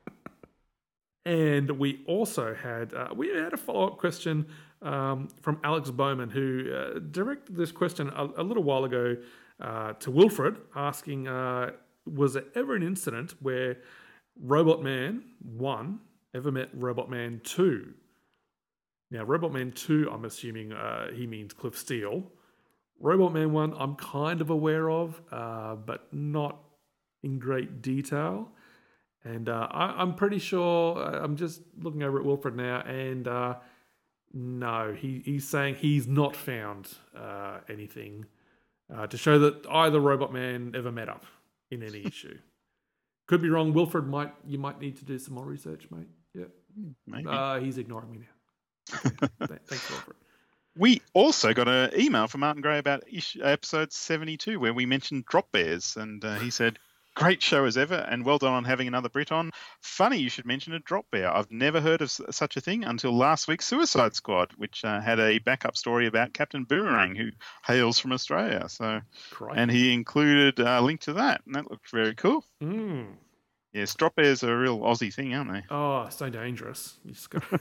And we also had uh, we had a follow-up question um, from Alex Bowman, who uh, directed this question a, a little while ago uh, to Wilfred, asking, uh, was there ever an incident where Robot Man one ever met Robot Man two? Now, Robot Man two, I'm assuming uh, he means Cliff Steele. Robot Man one, I'm kind of aware of, uh, but not in great detail. And uh, I, I'm pretty sure, I'm just looking over at Wilfred now, and uh, no, he, he's saying he's not found uh, anything uh, to show that either Robot Man ever met up in any issue. Could be wrong. Wilfred, might you might need to do some more research, mate. Yeah, maybe. Uh, he's ignoring me now. Okay. Thanks, Wilfred. We also got an email from Martin Gray about issue, episode seventy-two, where we mentioned Drop Bears, and uh, he said, "Great show as ever, and well done on having another Brit on. Funny you should mention a drop bear. I've never heard of such a thing until last week's Suicide Squad, which uh, had a backup story about Captain Boomerang, who hails from Australia. So, Crikey. and he included a link to that, and that looked very cool. Mm. Yes, drop bears are a real Aussie thing, aren't they? Oh, so dangerous. You just got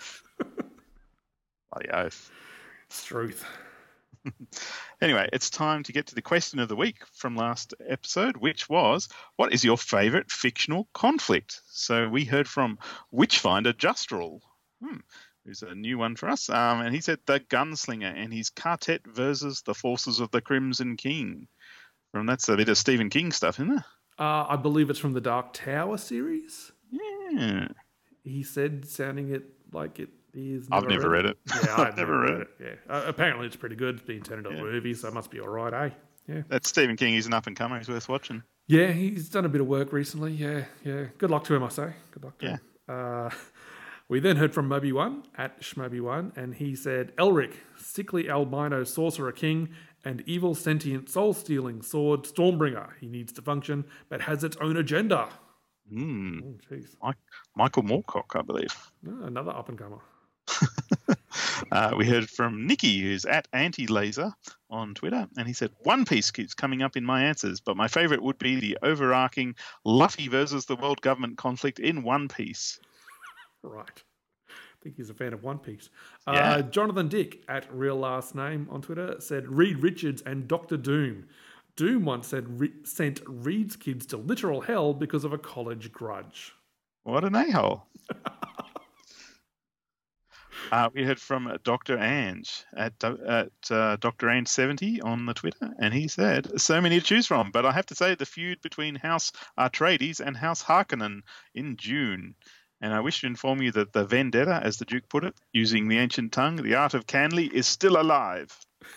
Bloody oath. It's truth. Anyway, it's time to get to the question of the week from last episode, which was, what is your favourite fictional conflict? So we heard from Witchfinder Justrel, hmm, who's a new one for us, um, and he said the Gunslinger and his quartet versus the forces of the Crimson King. From that's a bit of Stephen King stuff, isn't it? Uh, I believe it's from the Dark Tower series. Yeah. He said, sounding it like it is. I've never read it. Yeah, I've never read it. Yeah, uh, apparently it's pretty good. It's being turned into a movie, so it must be all right, eh? Yeah. That's Stephen King. He's an up and comer. He's worth watching. Yeah, he's done a bit of work recently. Yeah, yeah. Good luck to him, I say. Good luck to Yeah. him. Uh, we then heard from Moby One at Schmoby One, and he said, Elric, sickly albino sorcerer king, and evil sentient soul-stealing sword Stormbringer. He needs to function, but has its own agenda. Mm. Oh, jeez. Mike, Michael Moorcock, I believe. Oh, another up-and-comer. uh, we heard from Nikki, who's at Anti-Laser on Twitter, and he said, One Piece keeps coming up in my answers, but my favourite would be the overarching Luffy versus the world government conflict in One Piece. Right. I think he's a fan of One Piece. Yeah. Uh, Jonathan Dick, at Real Last Name on Twitter, said Reed Richards and Doctor Doom. Doom once said Re- sent Reed's kids to literal hell because of a college grudge. What an a-hole. uh, we heard from Doctor Ange at, at uh, Doctor Ange seventy on the Twitter, and he said, so many to choose from, but I have to say the feud between House Atreides and House Harkonnen in June. And I wish to inform you that the vendetta, as the Duke put it, using the ancient tongue, the art of Canley, is still alive.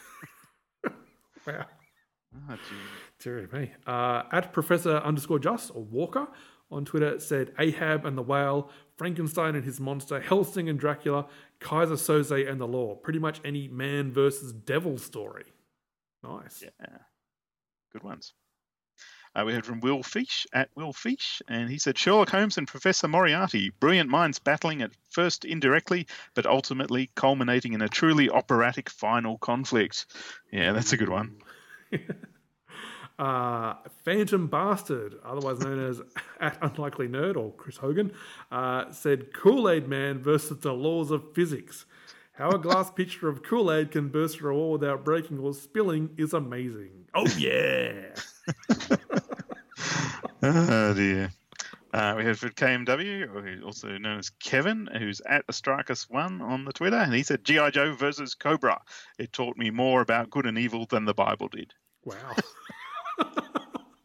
Wow. Oh, Dear me. Uh, at Professor underscore Just, or Walker, on Twitter said Ahab and the Whale, Frankenstein and his monster, Helsing and Dracula, Kaiser Soze and the Law. Pretty much any man versus devil story. Nice. Yeah. Good ones. Uh, we heard from Will Fish at Will Fish, and he said Sherlock Holmes and Professor Moriarty, brilliant minds battling at first indirectly, but ultimately culminating in a truly operatic final conflict. Yeah, that's a good one. uh, Phantom Bastard, otherwise known as at Unlikely Nerd, or Chris Hogan, uh, said Kool-Aid Man versus the laws of physics. How a glass pitcher of Kool-Aid can burst through a wall without breaking or spilling is amazing. Oh, yeah. Oh, dear. Uh, we heard from K M W, also known as Kevin, who's at Astrakus one on the Twitter, and he said G I. Joe versus Cobra. It taught me more about good and evil than the Bible did. Wow.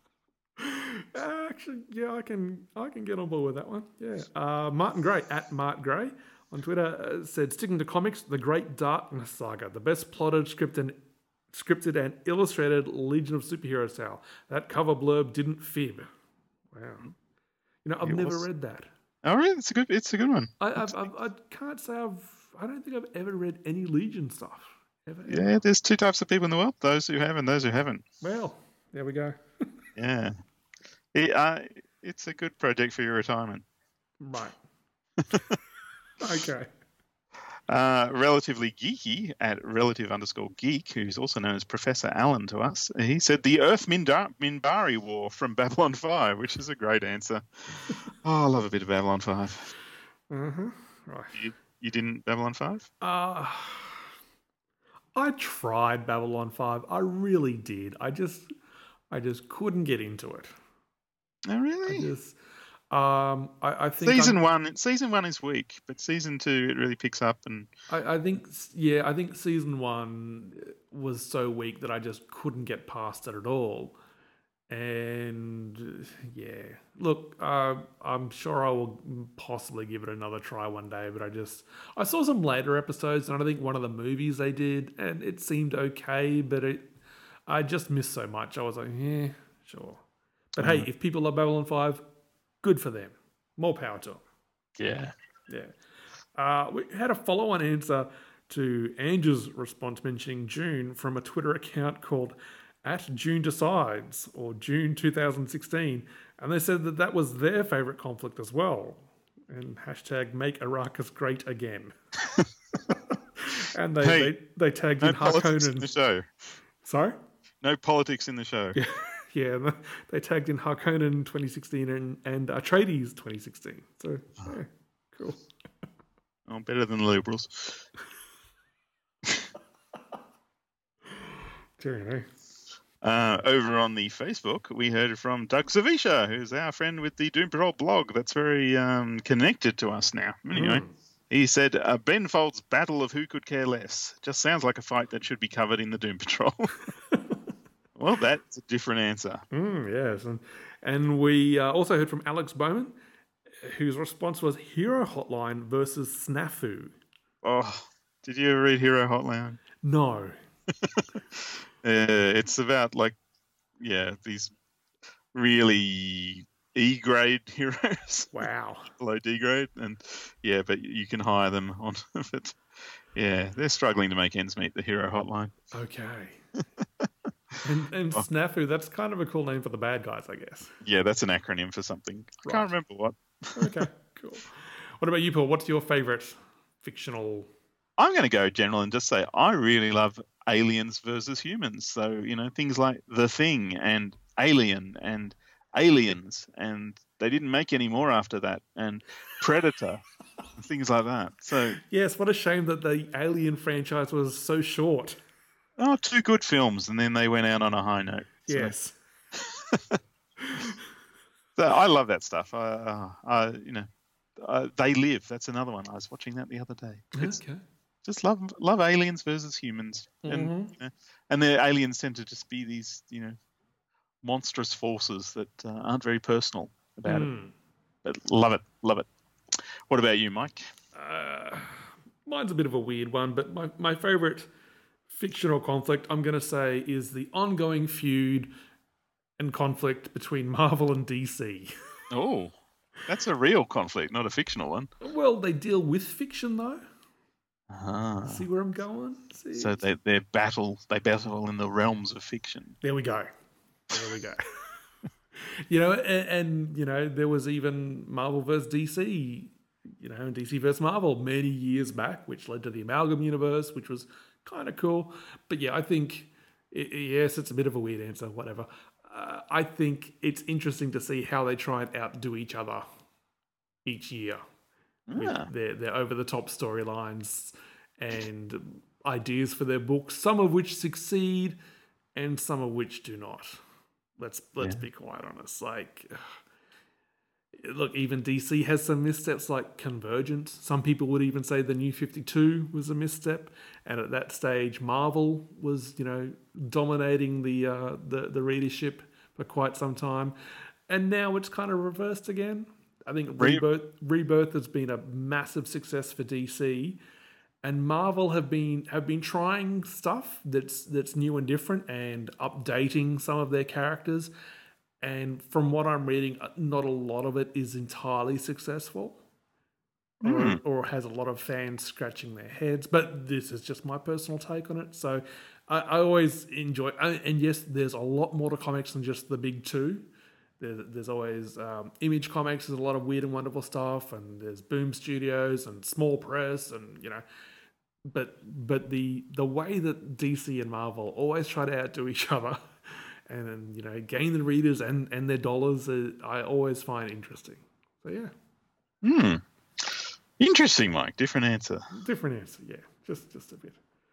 actually, yeah, I can I can get on board with that one. Yeah. Uh, Martin Gray, at Mart Gray on Twitter, uh, said, sticking to comics, The Great Darkness Saga, the best plotted, scripted, scripted and illustrated Legion of Superheroes tale. That cover blurb didn't fib. Wow. You know, I've It never was- read that. Oh, really? It's a good. It's a good one. I I've, I've, I can't say I've. I don't think I've ever read any Legion stuff. Ever, ever. Yeah, there's two types of people in the world: those who have and those who haven't. Well, there we go. Yeah, it, uh, it's a good project for your retirement. Right. Okay. Uh, relatively geeky at relative underscore geek, who's also known as Professor Allen to us. He said the Earth Mindar- Minbari War from Babylon five, which is a great answer. Oh, I love a bit of Babylon five. Uh-huh. Right. You, you didn't Babylon five? Uh, I tried Babylon five. I really did. I just, I just couldn't get into it. Oh, really? I just, um, I, I think Season I'm- one, season one is weak, but season two it really picks up. And I, I think, yeah, I think season one was so weak that I just couldn't get past it at all. And yeah, look, uh, I'm sure I will possibly give it another try one day, but I just, I saw some later episodes and I think one of the movies they did and it seemed okay, but it, I just missed so much. I was like, yeah, sure. But hey, if people love Babylon five, good for them. More power to them. yeah, Yeah. Uh, we had a follow-on answer to Andrew's response mentioning June from a Twitter account called at June Decides or June two thousand sixteen. And they said that that was their favourite conflict as well. And hashtag make Arrakis great again. And they, Hey, they, they tagged no in politics in Harkonnen. the show. Sorry? No politics in the show. Yeah, and they tagged in Harkonnen twenty sixteen and, and Atreides twenty sixteen. So, yeah, cool. Oh, better than the Liberals. Dear, Uh, over on the Facebook, we heard from Doug Savisha, who's our friend with the Doom Patrol blog. That's very um, connected to us now. Anyway, Mm. he said, uh, Ben Folds' Battle of Who Could Care Less. Just sounds like a fight that should be covered in the Doom Patrol. Well, that's a different answer. Mm, yes, and and we uh, also heard from Alex Bowman, whose response was Hero Hotline versus Snafu. Oh, did you ever read Hero Hotline? No. Uh, it's about, like, yeah, these really E-grade heroes. Wow. Below D-grade. And, yeah, but you can hire them on... But, yeah, they're struggling to make ends meet, the Hero Hotline. Okay. and and Snafu, that's kind of a cool name for the bad guys, I guess. Yeah, that's an acronym for something. I can't remember what. Okay, cool. What about you, Paul? What's your favourite fictional... I'm going to go general and just say I really love aliens versus humans. So, you know, things like The Thing and Alien and Aliens, and they didn't make any more after that, and Predator, and things like that. So, Yes, what a shame that the Alien franchise was so short. oh, two good films, and then they went out on a high note. So, Yes. so I love that stuff. I, uh, I you know, uh, They Live. That's another one. I was watching that the other day. It's, Okay. Just love love aliens versus humans, and Mhm. you know, and the aliens tend to just be these, you know, monstrous forces that uh, aren't very personal about it. Mm. But love it, love it. What about you, Mike? Uh, mine's a bit of a weird one, but my, my favourite fictional conflict, I'm going to say, is the ongoing feud and conflict between Marvel and D C. Oh, that's a real conflict, not a fictional one. Well, they deal with fiction, though. Ah. See where I'm going? See? So they they battle they battle in the realms of fiction. There we go. There we go. You know, and, and, you know, there was even Marvel versus D C, you know, D C versus Marvel many years back, which led to the Amalgam Universe, which was kind of cool. But yeah, I think, it, yes, it's a bit of a weird answer, whatever. Uh, I think it's interesting to see how they try and outdo each other each year with Ah. their, their over-the-top storylines and ideas for their books, some of which succeed and some of which do not. Let's let's Yeah. be quite honest. Like, look, even D C has some missteps like Convergent. Some people would even say the New fifty-two was a misstep, and at that stage, Marvel was, you know, dominating the uh, the the readership for quite some time. and now it's kind of reversed again. I think Re- Rebirth, Rebirth has been a massive success for D C, and Marvel have been have been trying stuff that's that's new and different and updating some of their characters. And from what I'm reading, not a lot of it is entirely successful. Mm. Or, or has a lot of fans scratching their heads, but this is just my personal take on it. So I, I always enjoy, and yes, there's a lot more to comics than just the big two. There's, there's always um, Image Comics, there's a lot of weird and wonderful stuff, and there's Boom Studios and Small Press, and you know, but but the the way that D C and Marvel always try to outdo each other, and then you know gain the readers and and their dollars, uh, I always find interesting. So yeah. Hmm. Interesting, Mike. Different answer. Different answer, yeah. Just just a bit.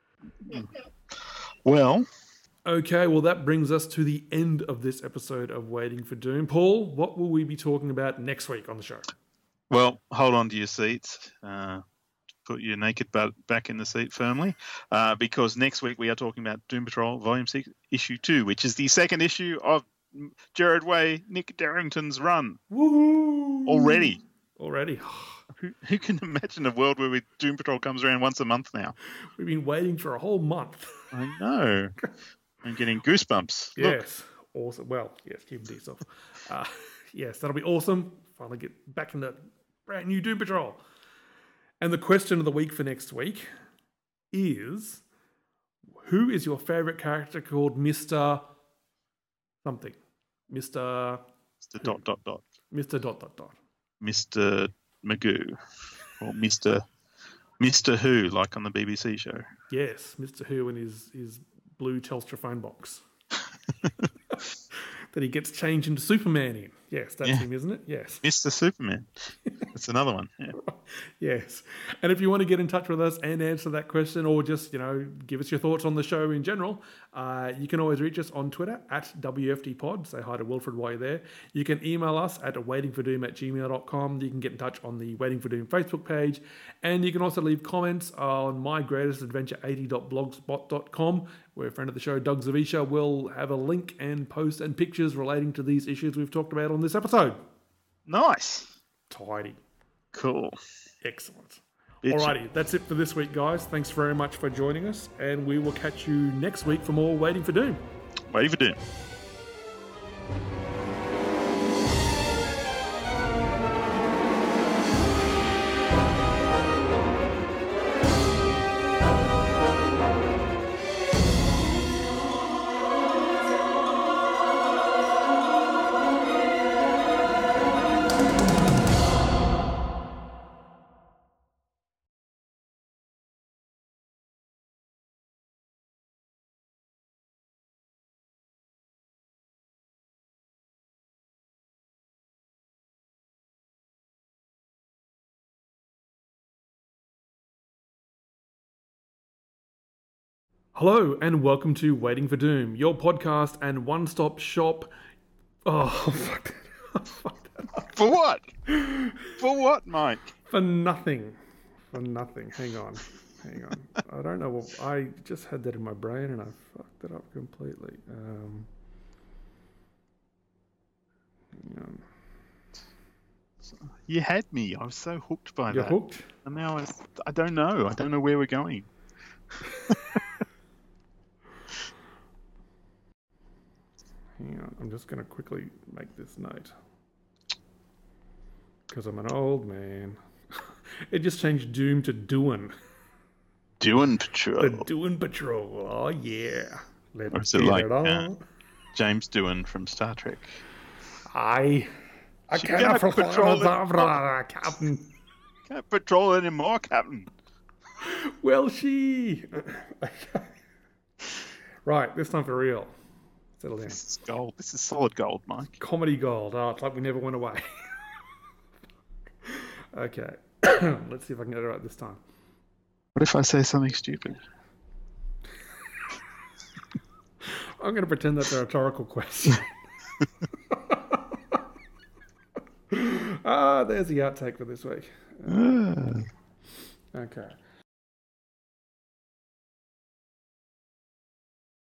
Well. Okay, well, that brings us to the end of this episode of Waiting for Doom. Paul, what will we be talking about next week on the show? Well, hold on to your seats. Uh, put your naked butt back in the seat firmly. Uh, because next week we are talking about Doom Patrol Volume six, Issue two, which is the second issue of Gerard Way, Nick Darrington's run. Woohoo! Already. Already. Who, who can imagine a world where we, Doom Patrol comes around once a month now? We've been waiting for a whole month. I know. I'm getting goosebumps. Yes. Look. Awesome. Well, yes, keep them to yourself. Uh, yes, that'll be awesome. Finally get back in the brand new Doom Patrol. And the question of the week for next week is, who is your favourite character called Mister something? Mister Mister Dot Dot Dot. Mister Dot Dot Dot. Mister Magoo. Or Mister Mister Who, like on the B B C show. Yes, Mister Who and his, his blue Telstra phone box. That he gets changed into Superman in. Yes, that's yeah. him, isn't it? Yes. Mister Superman. That's another one. Yeah. Yes. And if you want to get in touch with us and answer that question, or just, you know, give us your thoughts on the show in general, uh, you can always reach us on Twitter at W F D Pod. Say hi to Wilfred while you're there. You can email us at waitingfordoom at gmail dot com. You can get in touch on the Waiting for Doom Facebook page. And you can also leave comments on my greatest adventure eighty dot blogspot dot com, where a friend of the show, Doug Zavisha, will have a link and posts and pictures relating to these issues we've talked about on this episode. Nice. Tidy. Cool. Excellent. Bitchy. Alrighty, that's it for this week, guys. Thanks very much for joining us, and we will catch you next week for more Waiting for Doom. Waiting for Doom. Hello and welcome to Waiting for Doom, your podcast and one-stop shop. Oh, fuck that. Fuck that up. For what? For what, Mike? For nothing. For nothing. Hang on. Hang on. I don't know what... I just had that in my brain and I fucked it up completely. Um, hang on. You had me. I was so hooked by You're that. You're hooked? And now I, I don't know. I don't know where we're going. Hang on, I'm just going to quickly make this note. Because I'm an old man. It just changed Doom to Doin. Doom Patrol. The Doom Patrol. Oh, yeah. Let's or is it like it uh, James Doohan from Star Trek? I... I she can't patrol the Captain. Can't patrol anymore, Captain. Well, she... Right, this time for real. Settle down. This is gold. This is solid gold, Mike. Comedy gold. Oh, it's like we never went away. Okay. Let's see if I can get it right this time. What if I say something stupid? I'm going to pretend that's a rhetorical question. Ah, there's the outtake for this week. Uh, okay.